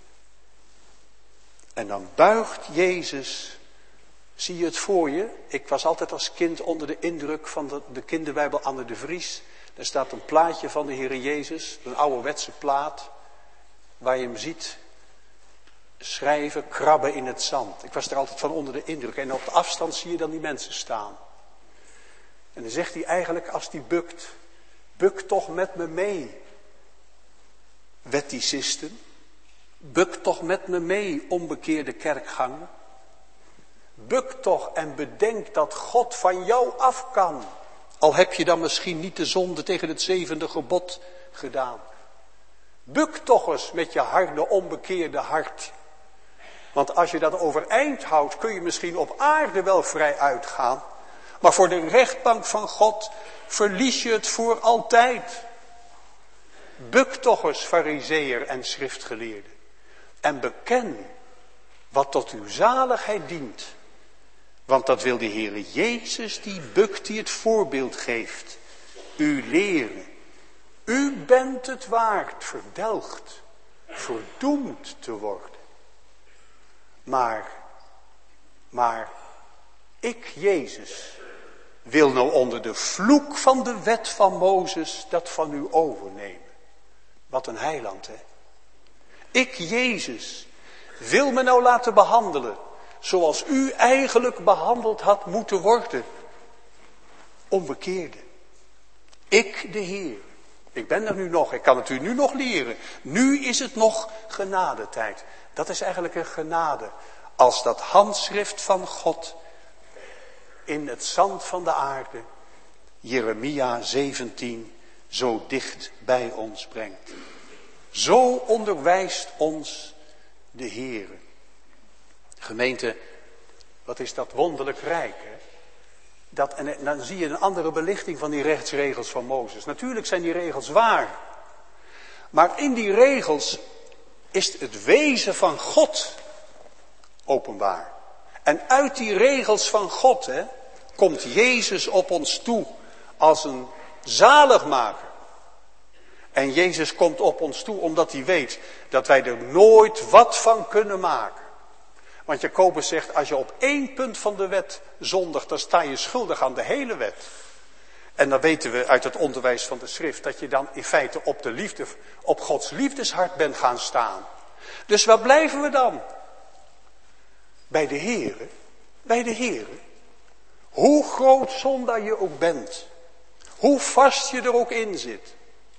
En dan buigt Jezus. Zie je het voor je? Ik was altijd als kind onder de indruk van de kinderbijbel Anne de Vries. Daar staat een plaatje van de Heer Jezus. Een ouderwetse plaat. Waar je hem ziet schrijven, krabben in het zand. Ik was er altijd van onder de indruk. En op de afstand zie je dan die mensen staan. En dan zegt hij eigenlijk als die bukt. Buk toch met me mee. Wetticisten. Buk toch met me mee, onbekeerde kerkganger. Buk toch en bedenk dat God van jou af kan. Al heb je dan misschien niet de zonde tegen het 7e gebod gedaan. Buk toch eens met je harde, onbekeerde hart. Want als je dat overeind houdt, kun je misschien op aarde wel vrij uitgaan. Maar voor de rechtbank van God verlies je het voor altijd. Buk toch eens, farizeeër en schriftgeleerde. En beken wat tot uw zaligheid dient. Want dat wil de Heere Jezus, die bukt, die het voorbeeld geeft. U leren. U bent het waard, verdelgd, verdoemd te worden. Maar ik, Jezus, wil nou onder de vloek van de wet van Mozes dat van u overnemen. Wat een heiland, hè. Ik, Jezus, wil me nou laten behandelen zoals u eigenlijk behandeld had moeten worden. Onbekeerde. Ik, de Heer. Ik ben er nu nog, ik kan het u nu nog leren. Nu is het nog genadetijd. Dat is eigenlijk een genade. Als dat handschrift van God in het zand van de aarde, Jeremia 17, zo dicht bij ons brengt. Zo onderwijst ons de Heere. Gemeente, wat is dat wonderlijk rijk, hè? En dan zie je een andere belichting van die rechtsregels van Mozes. Natuurlijk zijn die regels waar. Maar in die regels is het wezen van God openbaar. En uit die regels van God komt Jezus op ons toe als een zaligmaker. En Jezus komt op ons toe omdat hij weet dat wij er nooit wat van kunnen maken. Want Jacobus zegt, als je op 1 punt van de wet zondigt, dan sta je schuldig aan de hele wet. En dan weten we uit het onderwijs van de schrift dat je dan in feite op Gods liefdeshart bent gaan staan. Dus waar blijven we dan? Bij de Heere. Bij de Heere. Hoe groot zondaar je ook bent. Hoe vast je er ook in zit.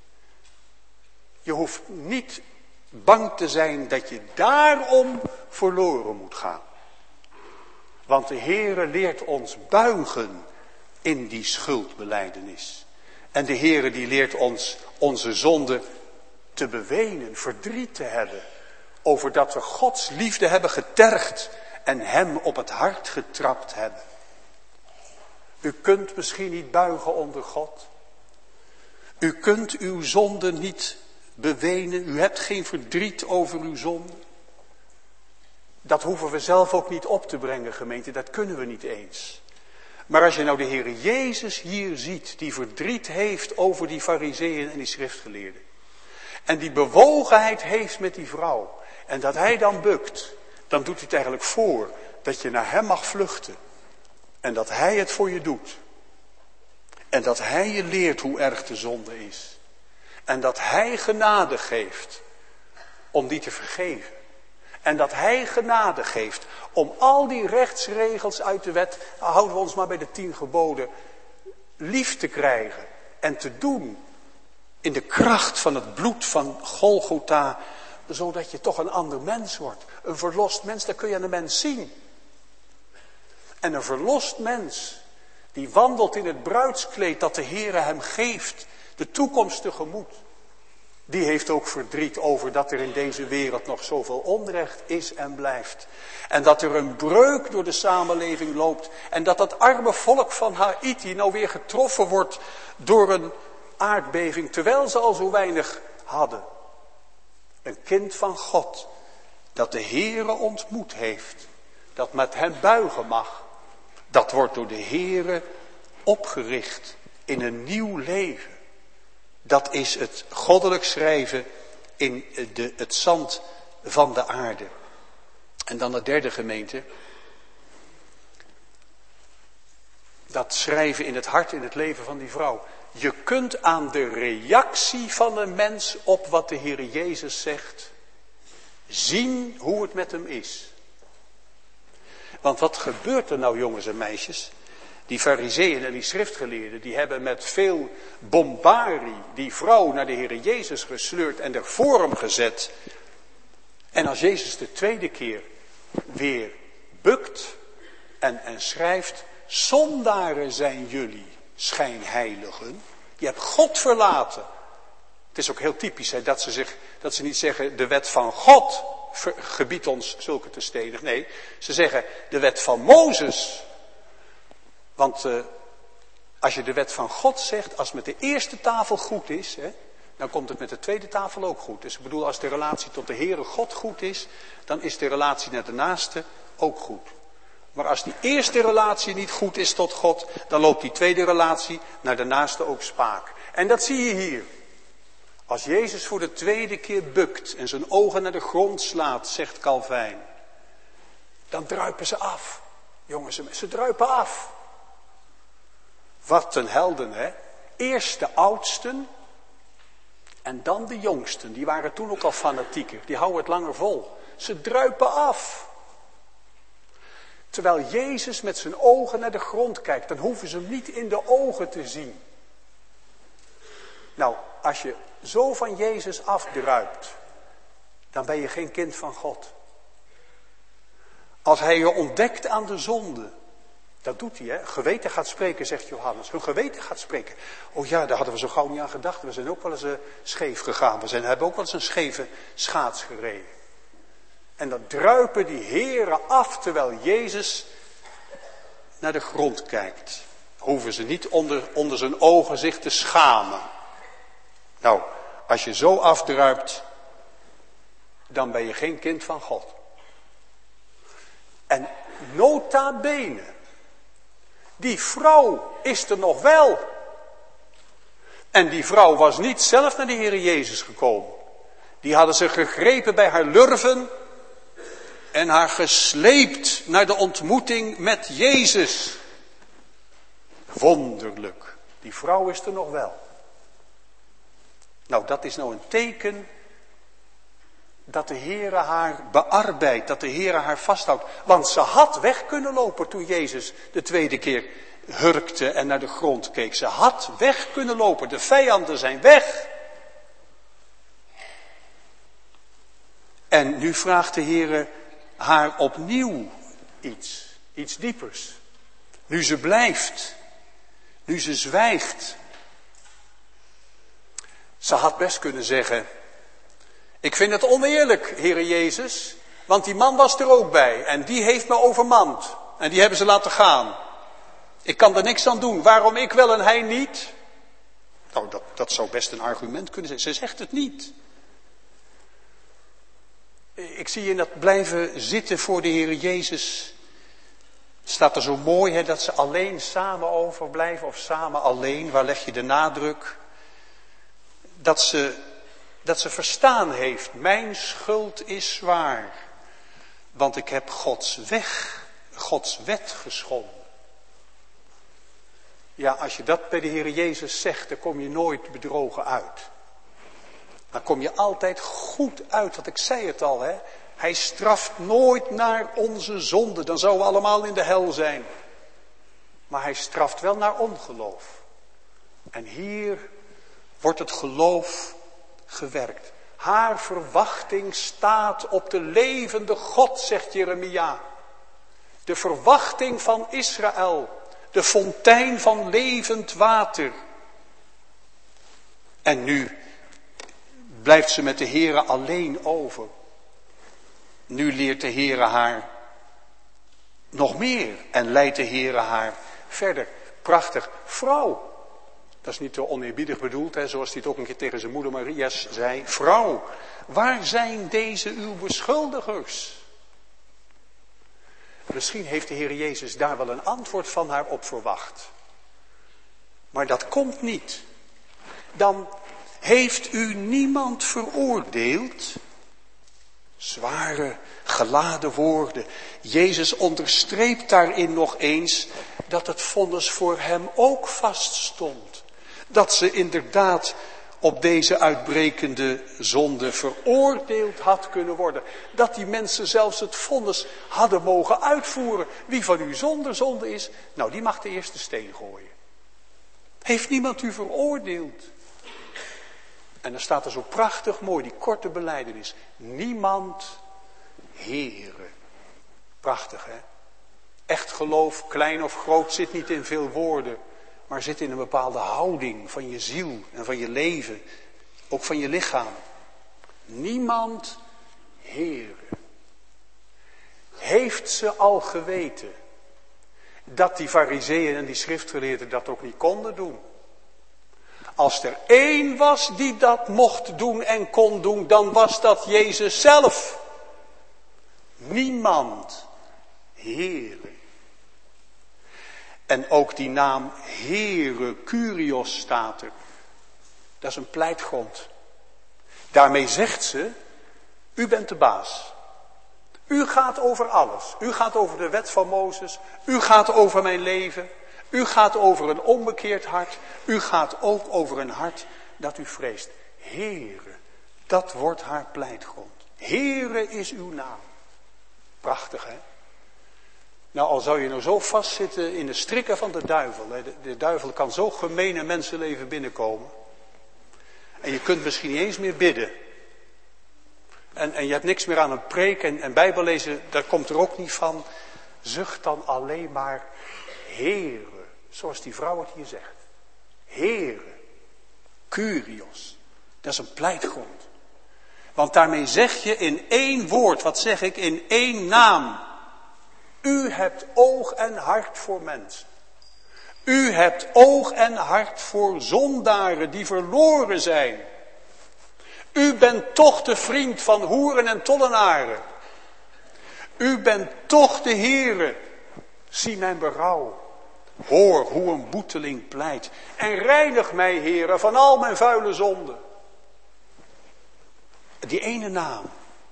Je hoeft niet bang te zijn dat je daarom verloren moet gaan. Want de Heere leert ons buigen in die schuldbelijdenis. En de Heere die leert ons onze zonde te bewenen, verdriet te hebben. Over dat we Gods liefde hebben getergd en hem op het hart getrapt hebben. U kunt misschien niet buigen onder God. U kunt uw zonde niet bewenen. U hebt geen verdriet over uw zonde. Dat hoeven we zelf ook niet op te brengen, gemeente. Dat kunnen we niet eens. Maar als je nou de Heer Jezus hier ziet, die verdriet heeft over die farizeeën en die schriftgeleerden. En die bewogenheid heeft met die vrouw. En dat hij dan bukt, dan doet hij het eigenlijk voor dat je naar hem mag vluchten. En dat hij het voor je doet. En dat hij je leert hoe erg de zonde is. En dat hij genade geeft om die te vergeven. En dat hij genade geeft om al die rechtsregels uit de wet, nou houden we ons maar bij de 10 geboden, lief te krijgen en te doen in de kracht van het bloed van Golgotha, zodat je toch een ander mens wordt. Een verlost mens, dat kun je aan de mens zien. En een verlost mens, die wandelt in het bruidskleed dat de Heere hem geeft, de toekomst tegemoet. Die heeft ook verdriet over dat er in deze wereld nog zoveel onrecht is en blijft. En dat er een breuk door de samenleving loopt. En dat dat arme volk van Haïti nou weer getroffen wordt door een aardbeving, terwijl ze al zo weinig hadden. Een kind van God, dat de Heere ontmoet heeft, dat met hem buigen mag. Dat wordt door de Heere opgericht in een nieuw leven. Dat is het goddelijk schrijven in het zand van de aarde. En dan de derde, gemeente. Dat schrijven in het hart, in het leven van die vrouw. Je kunt aan de reactie van een mens op wat de Heer Jezus zegt zien hoe het met hem is. Want wat gebeurt er nou, jongens en meisjes? Die farizeeën en die schriftgeleerden, die hebben met veel bombarie die vrouw naar de Heer Jezus gesleurd en er voor hem gezet. En als Jezus de tweede keer weer bukt en schrijft, zondaren zijn jullie, schijnheiligen. Je hebt God verlaten. Het is ook heel typisch dat ze niet zeggen, de wet van God gebiedt ons zulke te stenigen. Nee, ze zeggen de wet van Mozes. Want als je de wet van God zegt, als het met de eerste tafel goed is, dan komt het met de tweede tafel ook goed. Dus ik bedoel, als de relatie tot de Heere God goed is, dan is de relatie naar de naaste ook goed. Maar als die eerste relatie niet goed is tot God, dan loopt die tweede relatie naar de naaste ook spaak. En dat zie je hier. Als Jezus voor de tweede keer bukt en zijn ogen naar de grond slaat, zegt Calvijn, dan druipen ze af. Jongens, ze druipen af. Wat een helden, hè? Eerst de oudsten en dan de jongsten. Die waren toen ook al fanatieker. Die houden het langer vol. Ze druipen af. Terwijl Jezus met zijn ogen naar de grond kijkt, dan hoeven ze hem niet in de ogen te zien. Nou, als je zo van Jezus afdruipt, dan ben je geen kind van God. Als hij je ontdekt aan de zonde, dat doet hij, hè. Geweten gaat spreken, zegt Johannes. Hun geweten gaat spreken. Oh ja, daar hadden we zo gauw niet aan gedacht. We zijn ook wel eens scheef gegaan. Hebben ook wel eens een scheve schaats gereden. En dan druipen die heren af, terwijl Jezus naar de grond kijkt. Hoeven ze niet onder zijn ogen zich te schamen. Nou, als je zo afdruipt, dan ben je geen kind van God. En nota bene, die vrouw is er nog wel. En die vrouw was niet zelf naar de Heer Jezus gekomen. Die hadden ze gegrepen bij haar lurven en haar gesleept naar de ontmoeting met Jezus. Wonderlijk, die vrouw is er nog wel. Nou, dat is nou een teken dat de Heere haar bearbeidt, dat de Heere haar vasthoudt. Want ze had weg kunnen lopen toen Jezus de tweede keer hurkte en naar de grond keek. Ze had weg kunnen lopen, de vijanden zijn weg. En nu vraagt de Heere haar opnieuw iets diepers. Nu ze blijft, nu ze zwijgt. Ze had best kunnen zeggen, ik vind het oneerlijk, Heere Jezus, want die man was er ook bij en die heeft me overmand en die hebben ze laten gaan. Ik kan er niks aan doen, waarom ik wel en hij niet? Nou, dat zou best een argument kunnen zijn. Ze zegt het niet. Ik zie in dat blijven zitten voor de Heere Jezus. Het staat er zo mooi, dat ze alleen samen overblijven of samen alleen. Waar leg je de nadruk? Dat ze verstaan heeft, mijn schuld is zwaar. Want ik heb Gods wet geschonden. Ja, als je dat bij de Heer Jezus zegt, dan kom je nooit bedrogen uit. Dan kom je altijd goed uit, want ik zei het al, hè. Hij straft nooit naar onze zonde, dan zouden we allemaal in de hel zijn. Maar hij straft wel naar ongeloof. En hier wordt het geloof gewerkt. Haar verwachting staat op de levende God, zegt Jeremia. De verwachting van Israël. De fontein van levend water. En nu blijft ze met de Heere alleen over. Nu leert de Heere haar nog meer. En leidt de Heere haar verder. Prachtig. Vrouw. Dat is niet te oneerbiedig bedoeld, zoals hij het ook een keer tegen zijn moeder Maria zei. Vrouw, waar zijn deze uw beschuldigers? Misschien heeft de Heer Jezus daar wel een antwoord van haar op verwacht. Maar dat komt niet. Dan heeft u niemand veroordeeld. Zware, geladen woorden. Jezus onderstreept daarin nog eens dat het vonnis voor hem ook vaststond. Dat ze inderdaad op deze uitbrekende zonde veroordeeld had kunnen worden. Dat die mensen zelfs het vonnis hadden mogen uitvoeren. Wie van u zonder zonde is, nou die mag de eerste steen gooien. Heeft niemand u veroordeeld? En dan staat er zo prachtig mooi die korte belijdenis. Niemand, Heere. Prachtig, hè? Echt geloof, klein of groot, zit niet in veel woorden. Maar zit in een bepaalde houding van je ziel en van je leven. Ook van je lichaam. Niemand, Heere. Heeft ze al geweten dat die farizeeën en die schriftgeleerden dat ook niet konden doen? Als er één was die dat mocht doen en kon doen, dan was dat Jezus zelf. Niemand, Heere. En ook die naam Heere, Kyrios staat er. Dat is een pleitgrond. Daarmee zegt ze, u bent de baas. U gaat over alles. U gaat over de wet van Mozes. U gaat over mijn leven. U gaat over een onbekeerd hart. U gaat ook over een hart dat u vreest. Heere, dat wordt haar pleitgrond. Heere is uw naam. Prachtig, hè? Nou, al zou je nou zo vastzitten in de strikken van de duivel. Hè? De duivel kan zo gemeen in mensenleven binnenkomen. En je kunt misschien niet eens meer bidden. En je hebt niks meer aan een preek en bijbellezen, daar komt er ook niet van. Zucht dan alleen maar Heere, zoals die vrouw het hier zegt. Heere, Kyrios, dat is een pleitgrond. Want daarmee zeg je in één woord, wat zeg ik, in één naam. U hebt oog en hart voor mensen. U hebt oog en hart voor zondaren die verloren zijn. U bent toch de vriend van hoeren en tollenaren. U bent toch de Heere. Zie mijn berouw. Hoor hoe een boeteling pleit. En reinig mij, Heere, van al mijn vuile zonden. Die ene naam.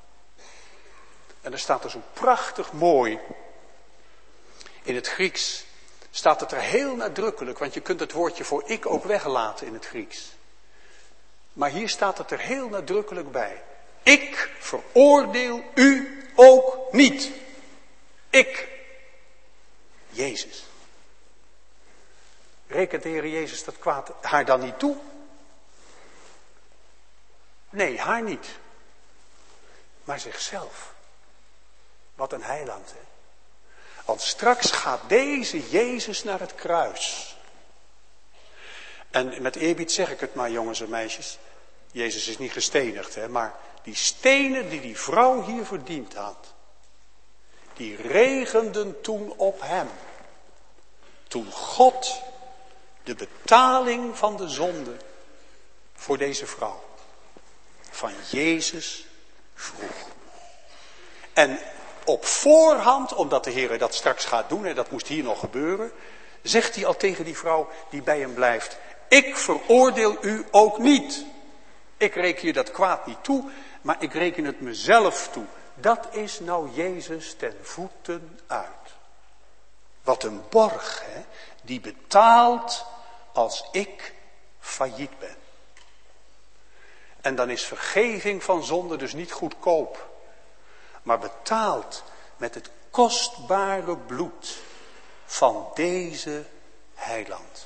En er staat er zo prachtig mooi. In het Grieks staat het er heel nadrukkelijk. Want je kunt het woordje voor ik ook weglaten in het Grieks. Maar hier staat het er heel nadrukkelijk bij. Ik veroordeel u ook niet. Ik. Jezus. Rekent de Heer Jezus dat kwaad haar dan niet toe? Nee, haar niet. Maar zichzelf. Wat een heiland, hè. Want straks gaat deze Jezus naar het kruis. En met eerbied zeg ik het maar, jongens en meisjes. Jezus is niet gestenigd, hè. Maar die stenen die vrouw hier verdiend had. Die regenden toen op hem. Toen God de betaling van de zonde voor deze vrouw van Jezus vroeg. En op voorhand, omdat de Heer dat straks gaat doen, en dat moest hier nog gebeuren, zegt hij al tegen die vrouw die bij hem blijft: ik veroordeel u ook niet. Ik reken je dat kwaad niet toe, maar ik reken het mezelf toe. Dat is nou Jezus ten voeten uit. Wat een borg, hè? Die betaalt als ik failliet ben. En dan is vergeving van zonde dus niet goedkoop. Maar betaald met het kostbare bloed van deze heiland.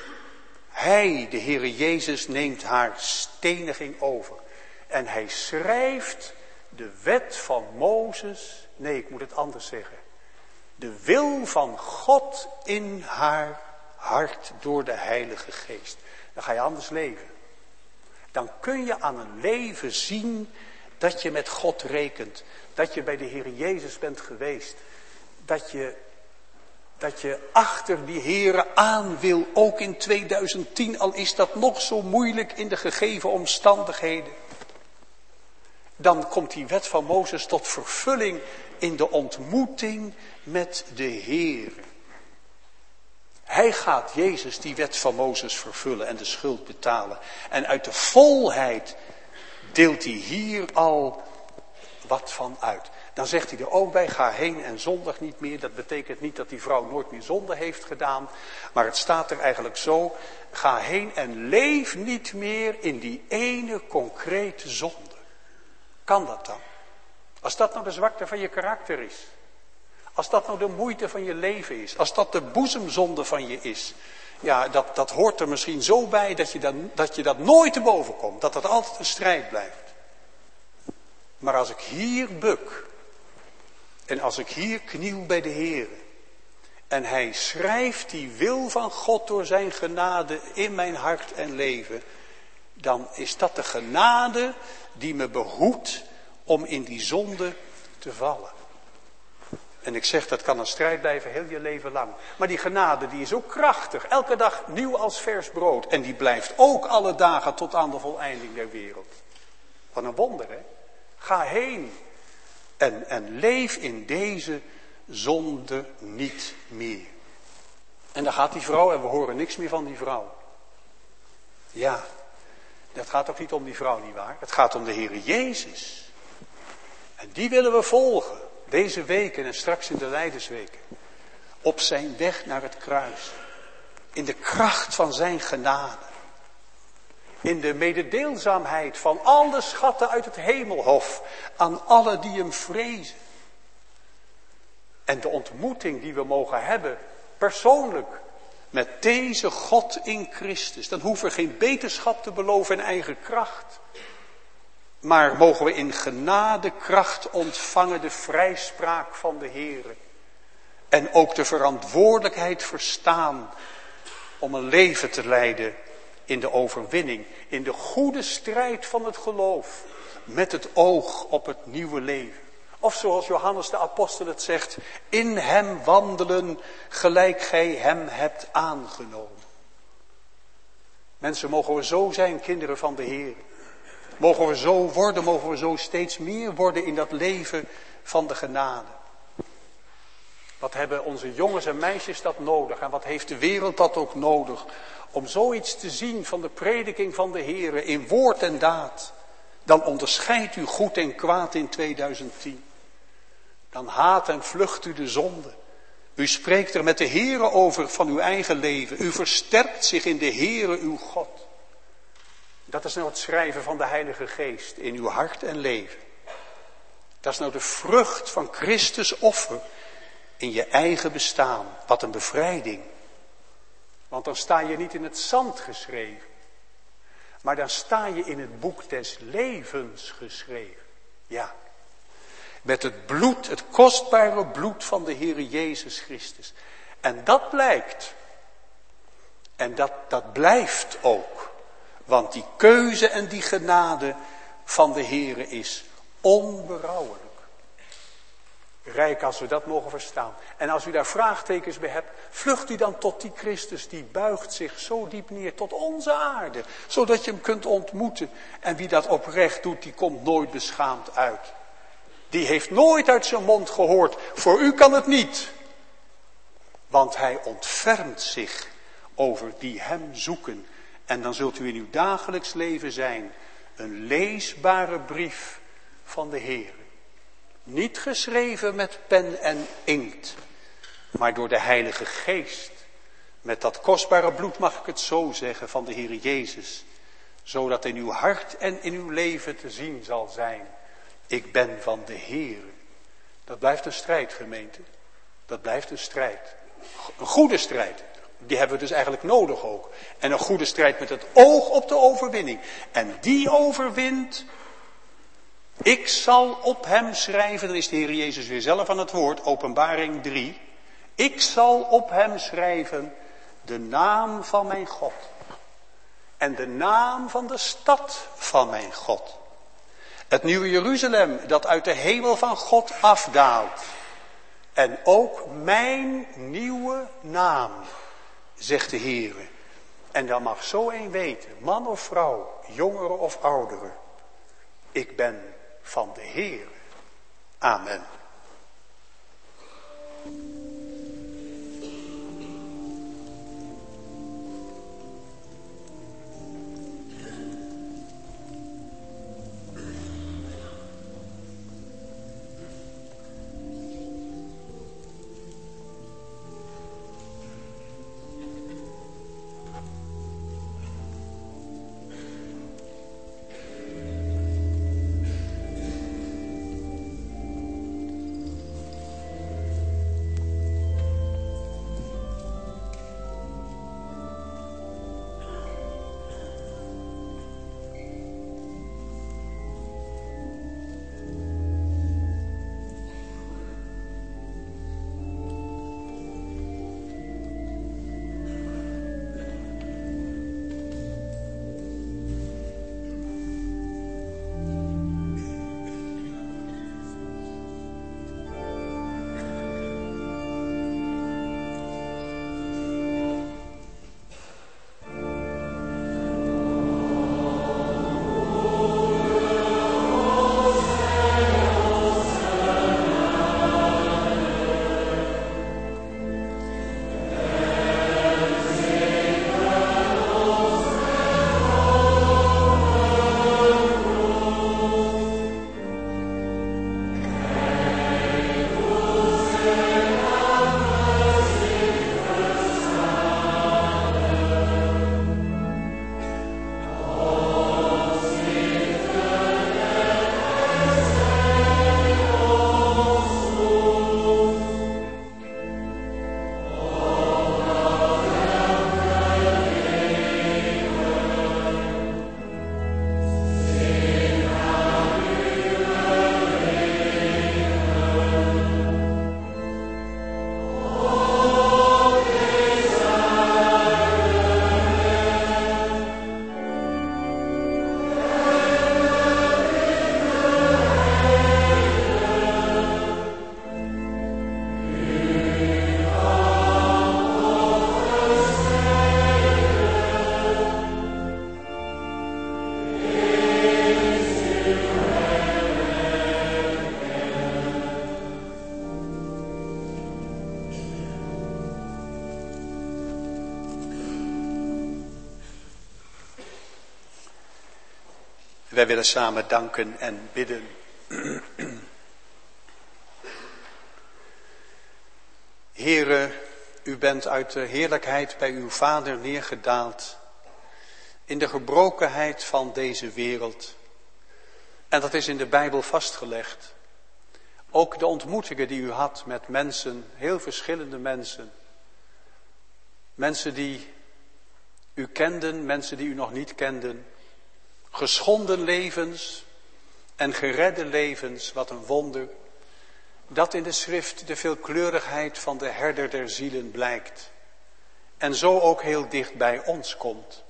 Hij, de Heere Jezus, neemt haar steniging over. En hij schrijft de wet van Mozes, nee, ik moet het anders zeggen. De wil van God in haar hart door de Heilige Geest. Dan ga je anders leven. Dan kun je aan een leven zien dat je met God rekent. Dat je bij de Heer Jezus bent geweest. Dat je achter die Heere aan wil, ook in 2010, al is dat nog zo moeilijk in de gegeven omstandigheden. Dan komt die wet van Mozes tot vervulling in de ontmoeting met de Heere. Hij gaat, Jezus, die wet van Mozes vervullen en de schuld betalen. En uit de volheid deelt hij hier al wat van uit. Dan zegt hij er ook bij, ga heen en zondig niet meer. Dat betekent niet dat die vrouw nooit meer zonde heeft gedaan. Maar het staat er eigenlijk zo, ga heen en leef niet meer in die ene concrete zonde. Kan dat dan? Als dat nou de zwakte van je karakter is. Als dat nou de moeite van je leven is. Als dat de boezemzonde van je is. Ja, dat hoort er misschien zo bij dat je dat nooit te boven komt. Dat dat altijd een strijd blijft. Maar als ik hier buk. En als ik hier kniel bij de Heer. En hij schrijft die wil van God door zijn genade in mijn hart en leven. Dan is dat de genade die me behoedt om in die zonde te vallen. En ik zeg, dat kan een strijd blijven heel je leven lang. Maar die genade die is ook krachtig. Elke dag nieuw als vers brood. En die blijft ook alle dagen tot aan de voleinding der wereld. Wat een wonder, hè? Ga heen en leef in deze zonde niet meer. En dan gaat die vrouw en we horen niks meer van die vrouw. Ja, dat gaat ook niet om die vrouw, nietwaar? Het gaat om de Heere Jezus. En die willen we volgen. Deze weken en straks in de Lijdensweken. Op zijn weg naar het kruis. In de kracht van zijn genade. In de mededeelzaamheid van alle schatten uit het hemelhof. Aan alle die hem vrezen. En de ontmoeting die we mogen hebben. Persoonlijk. Met deze God in Christus. Dan hoeven we geen beterschap te beloven in eigen kracht. Maar mogen we in genadekracht ontvangen de vrijspraak van de Heere. En ook de verantwoordelijkheid verstaan om een leven te leiden in de overwinning. In de goede strijd van het geloof. Met het oog op het nieuwe leven. Of zoals Johannes de apostel het zegt, in hem wandelen gelijk gij hem hebt aangenomen. Mensen, mogen we zo zijn, kinderen van de Heer. Mogen we zo worden, mogen we zo steeds meer worden in dat leven van de genade. Wat hebben onze jongens en meisjes dat nodig? En wat heeft de wereld dat ook nodig? Om zoiets te zien van de prediking van de Heer in woord en daad. Dan onderscheidt u goed en kwaad in 2010. Dan haat en vlucht u de zonde. U spreekt er met de Heere over van uw eigen leven. U versterkt zich in de Heere uw God. Dat is nou het schrijven van de Heilige Geest in uw hart en leven. Dat is nou de vrucht van Christus offer in je eigen bestaan. Wat een bevrijding. Want dan sta je niet in het zand geschreven. Maar dan sta je in het boek des levens geschreven. Ja. Met het bloed, het kostbare bloed van de Heere Jezus Christus. En dat blijkt. En dat blijft ook. Want die keuze en die genade van de Heere is onberouwelijk. Rijk als we dat mogen verstaan. En als u daar vraagtekens bij hebt, vlucht u dan tot die Christus, die buigt zich zo diep neer tot onze aarde. Zodat je hem kunt ontmoeten. En wie dat oprecht doet, die komt nooit beschaamd uit. Die heeft nooit uit zijn mond gehoord, voor u kan het niet. Want hij ontfermt zich over die hem zoeken. En dan zult u in uw dagelijks leven zijn een leesbare brief van de Heer. Niet geschreven met pen en inkt, maar door de Heilige Geest. Met dat kostbare bloed, mag ik het zo zeggen, van de Heer Jezus. Zodat in uw hart en in uw leven te zien zal zijn. Ik ben van de Heer. Dat blijft een strijd, gemeente. Dat blijft een strijd. Een goede strijd. Die hebben we dus eigenlijk nodig ook. En een goede strijd met het oog op de overwinning. En die overwint. Ik zal op hem schrijven. Dan is de Heer Jezus weer zelf aan het woord. Openbaring 3. Ik zal op hem schrijven de naam van mijn God. En de naam van de stad van mijn God. Het nieuwe Jeruzalem dat uit de hemel van God afdaalt. En ook mijn nieuwe naam, zegt de Heer. En dan mag zo een weten, man of vrouw, jongere of oudere. Ik ben van de Heer. Amen. Wij willen samen danken en bidden. Heere, u bent uit de heerlijkheid bij uw Vader neergedaald in de gebrokenheid van deze wereld. En dat is in de Bijbel vastgelegd. Ook de ontmoetingen die u had met mensen, heel verschillende mensen. Mensen die u kenden, mensen die u nog niet kenden. Geschonden levens en geredde levens, wat een wonder. Dat in de schrift de veelkleurigheid van de herder der zielen blijkt. En zo ook heel dicht bij ons komt.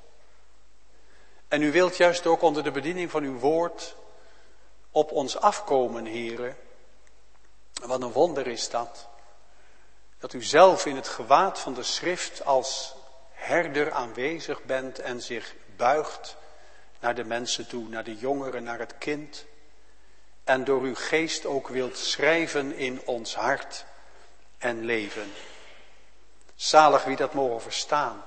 En u wilt juist ook onder de bediening van uw woord op ons afkomen, Heere. Wat een wonder is dat. Dat u zelf in het gewaad van de schrift als herder aanwezig bent en zich buigt naar de mensen toe, naar de jongeren, naar het kind. En door uw geest ook wilt schrijven in ons hart en leven. Zalig wie dat mogen verstaan.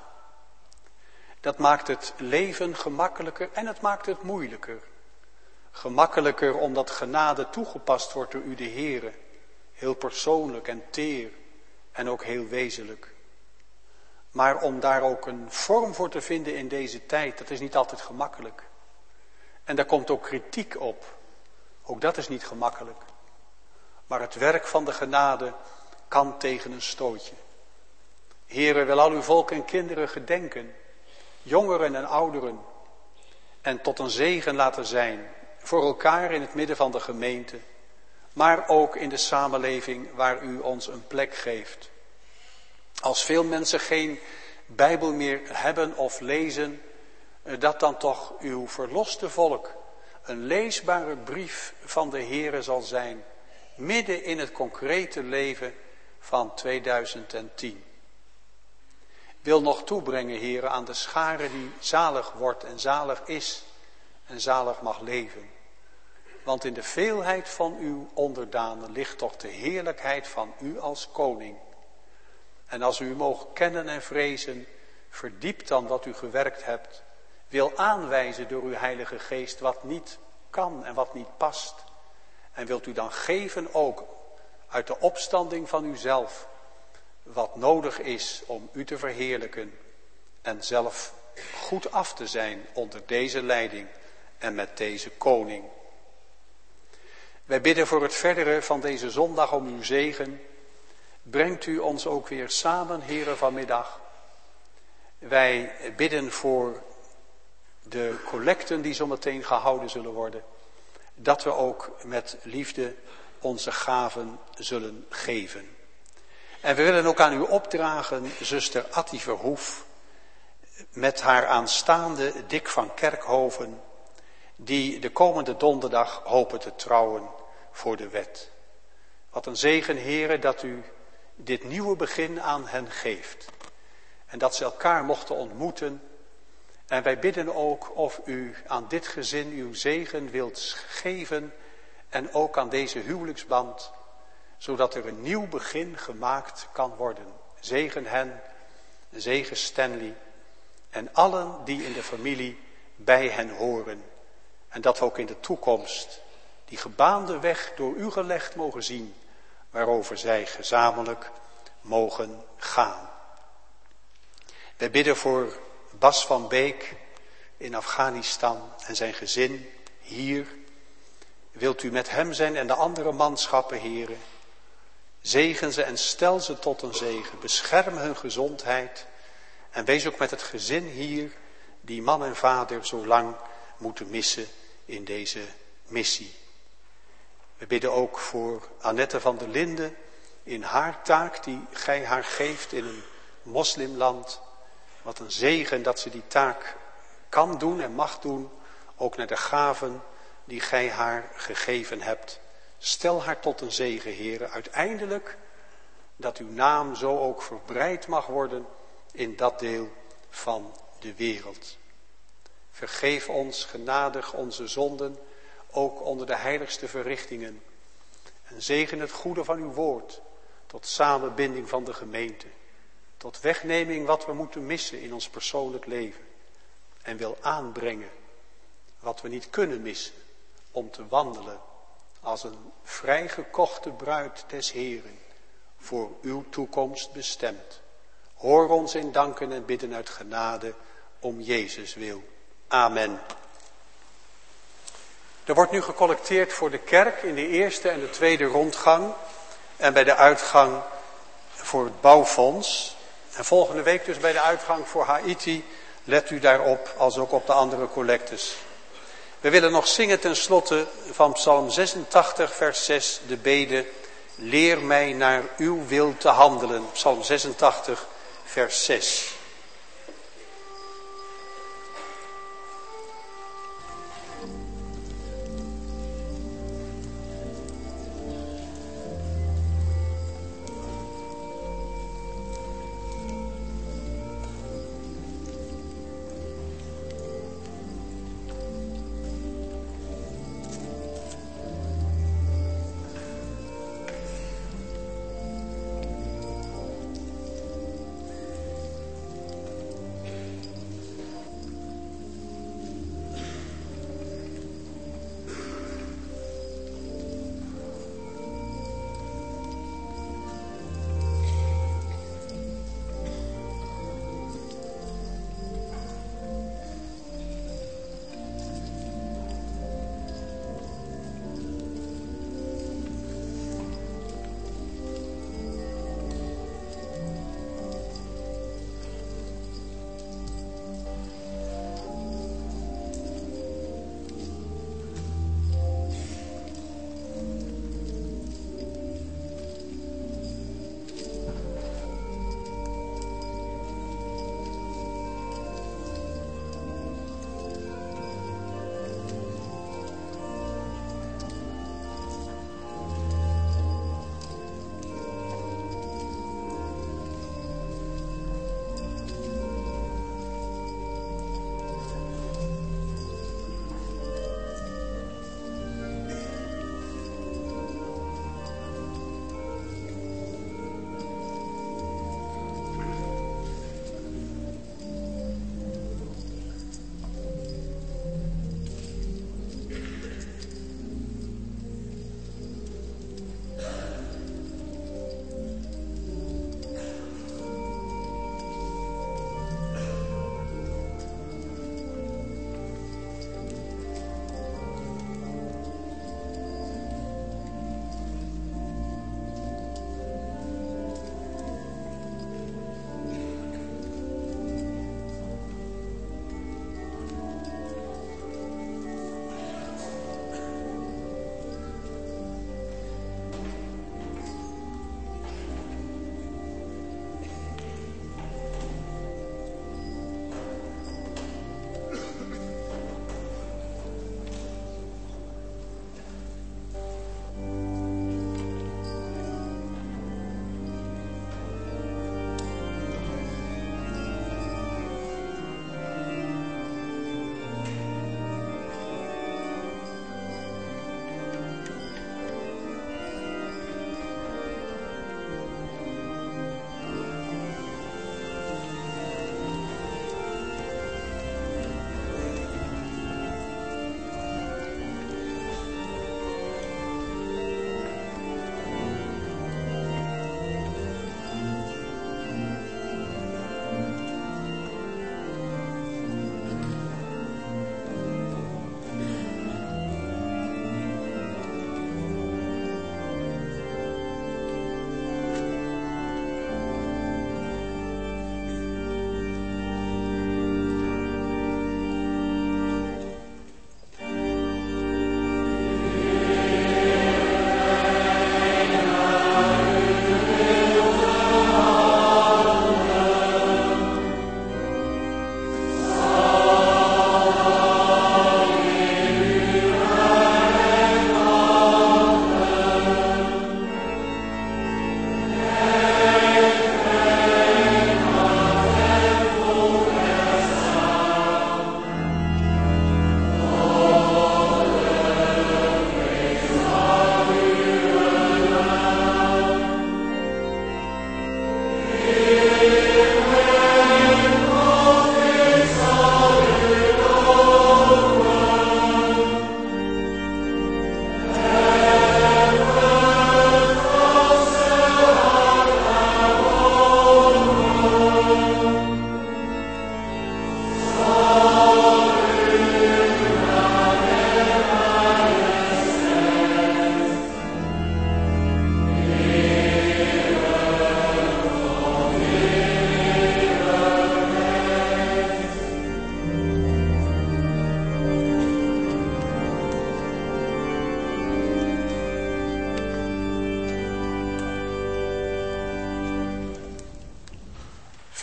Dat maakt het leven gemakkelijker en het maakt het moeilijker. Gemakkelijker omdat genade toegepast wordt door u de Heere. Heel persoonlijk en teer en ook heel wezenlijk. Maar om daar ook een vorm voor te vinden in deze tijd, dat is niet altijd gemakkelijk. En daar komt ook kritiek op. Ook dat is niet gemakkelijk. Maar het werk van de genade kan tegen een stootje. Heere, wil al uw volk en kinderen gedenken, jongeren en ouderen, en tot een zegen laten zijn voor elkaar in het midden van de gemeente, maar ook in de samenleving waar u ons een plek geeft. Als veel mensen geen Bijbel meer hebben of lezen, dat dan toch uw verloste volk een leesbare brief van de Heere zal zijn, midden in het concrete leven van 2010. Wil nog toebrengen, Heere, aan de schare die zalig wordt en zalig is en zalig mag leven. Want in de veelheid van uw onderdanen ligt toch de heerlijkheid van u als koning. En als u mogen kennen en vrezen, verdiept dan wat u gewerkt hebt. Wil aanwijzen door uw Heilige Geest wat niet kan en wat niet past. En wilt u dan geven ook uit de opstanding van uzelf wat nodig is om u te verheerlijken en zelf goed af te zijn onder deze leiding en met deze koning. Wij bidden voor het verdere van deze zondag om uw zegen. Brengt u ons ook weer samen, Heere, vanmiddag. Wij bidden voor de collecten die zo meteen gehouden zullen worden. Dat we ook met liefde onze gaven zullen geven. En we willen ook aan u opdragen, zuster Attie Verhoef, met haar aanstaande Dick van Kerkhoven, die de komende donderdag hopen te trouwen voor de wet. Wat een zegen, Heere, dat u dit nieuwe begin aan hen geeft. En dat ze elkaar mochten ontmoeten. En wij bidden ook of u aan dit gezin uw zegen wilt geven en ook aan deze huwelijksband, zodat er een nieuw begin gemaakt kan worden. Zegen hen, zegen Stanley en allen die in de familie bij hen horen. En dat we ook in de toekomst die gebaande weg door u gelegd mogen zien, waarover zij gezamenlijk mogen gaan. Wij bidden voor Bas van Beek in Afghanistan en zijn gezin hier. Wilt u met hem zijn en de andere manschappen, Heren. Zegen ze en stel ze tot een zegen. Bescherm hun gezondheid. En wees ook met het gezin hier, die man en vader zo lang moeten missen in deze missie. We bidden ook voor Annette van der Linden in haar taak die gij haar geeft in een moslimland. Wat een zegen dat ze die taak kan doen en mag doen, ook naar de gaven die gij haar gegeven hebt. Stel haar tot een zegen, Heere, uiteindelijk dat uw naam zo ook verbreid mag worden in dat deel van de wereld. Vergeef ons genadig onze zonden, ook onder de heiligste verrichtingen. En zegen het goede van uw woord, tot samenbinding van de gemeente. Tot wegneming wat we moeten missen in ons persoonlijk leven. En wil aanbrengen wat we niet kunnen missen, om te wandelen als een vrijgekochte bruid des Heeren, voor uw toekomst bestemd. Hoor ons in danken en bidden uit genade, om Jezus wil. Amen. Er wordt nu gecollecteerd voor de kerk in de eerste en de tweede rondgang en bij de uitgang voor het bouwfonds. En volgende week dus bij de uitgang voor Haiti, let u daarop als ook op de andere collectes. We willen nog zingen ten slotte van Psalm 86 vers 6 de bede: leer mij naar uw wil te handelen. Psalm 86 vers 6.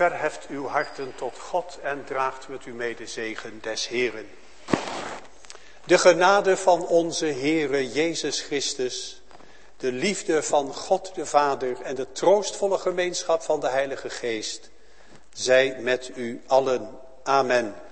verheft uw harten tot God en draagt met u mee de zegen des Heeren. De genade van onze Heere Jezus Christus, de liefde van God de Vader en de troostvolle gemeenschap van de Heilige Geest, zij met u allen. Amen.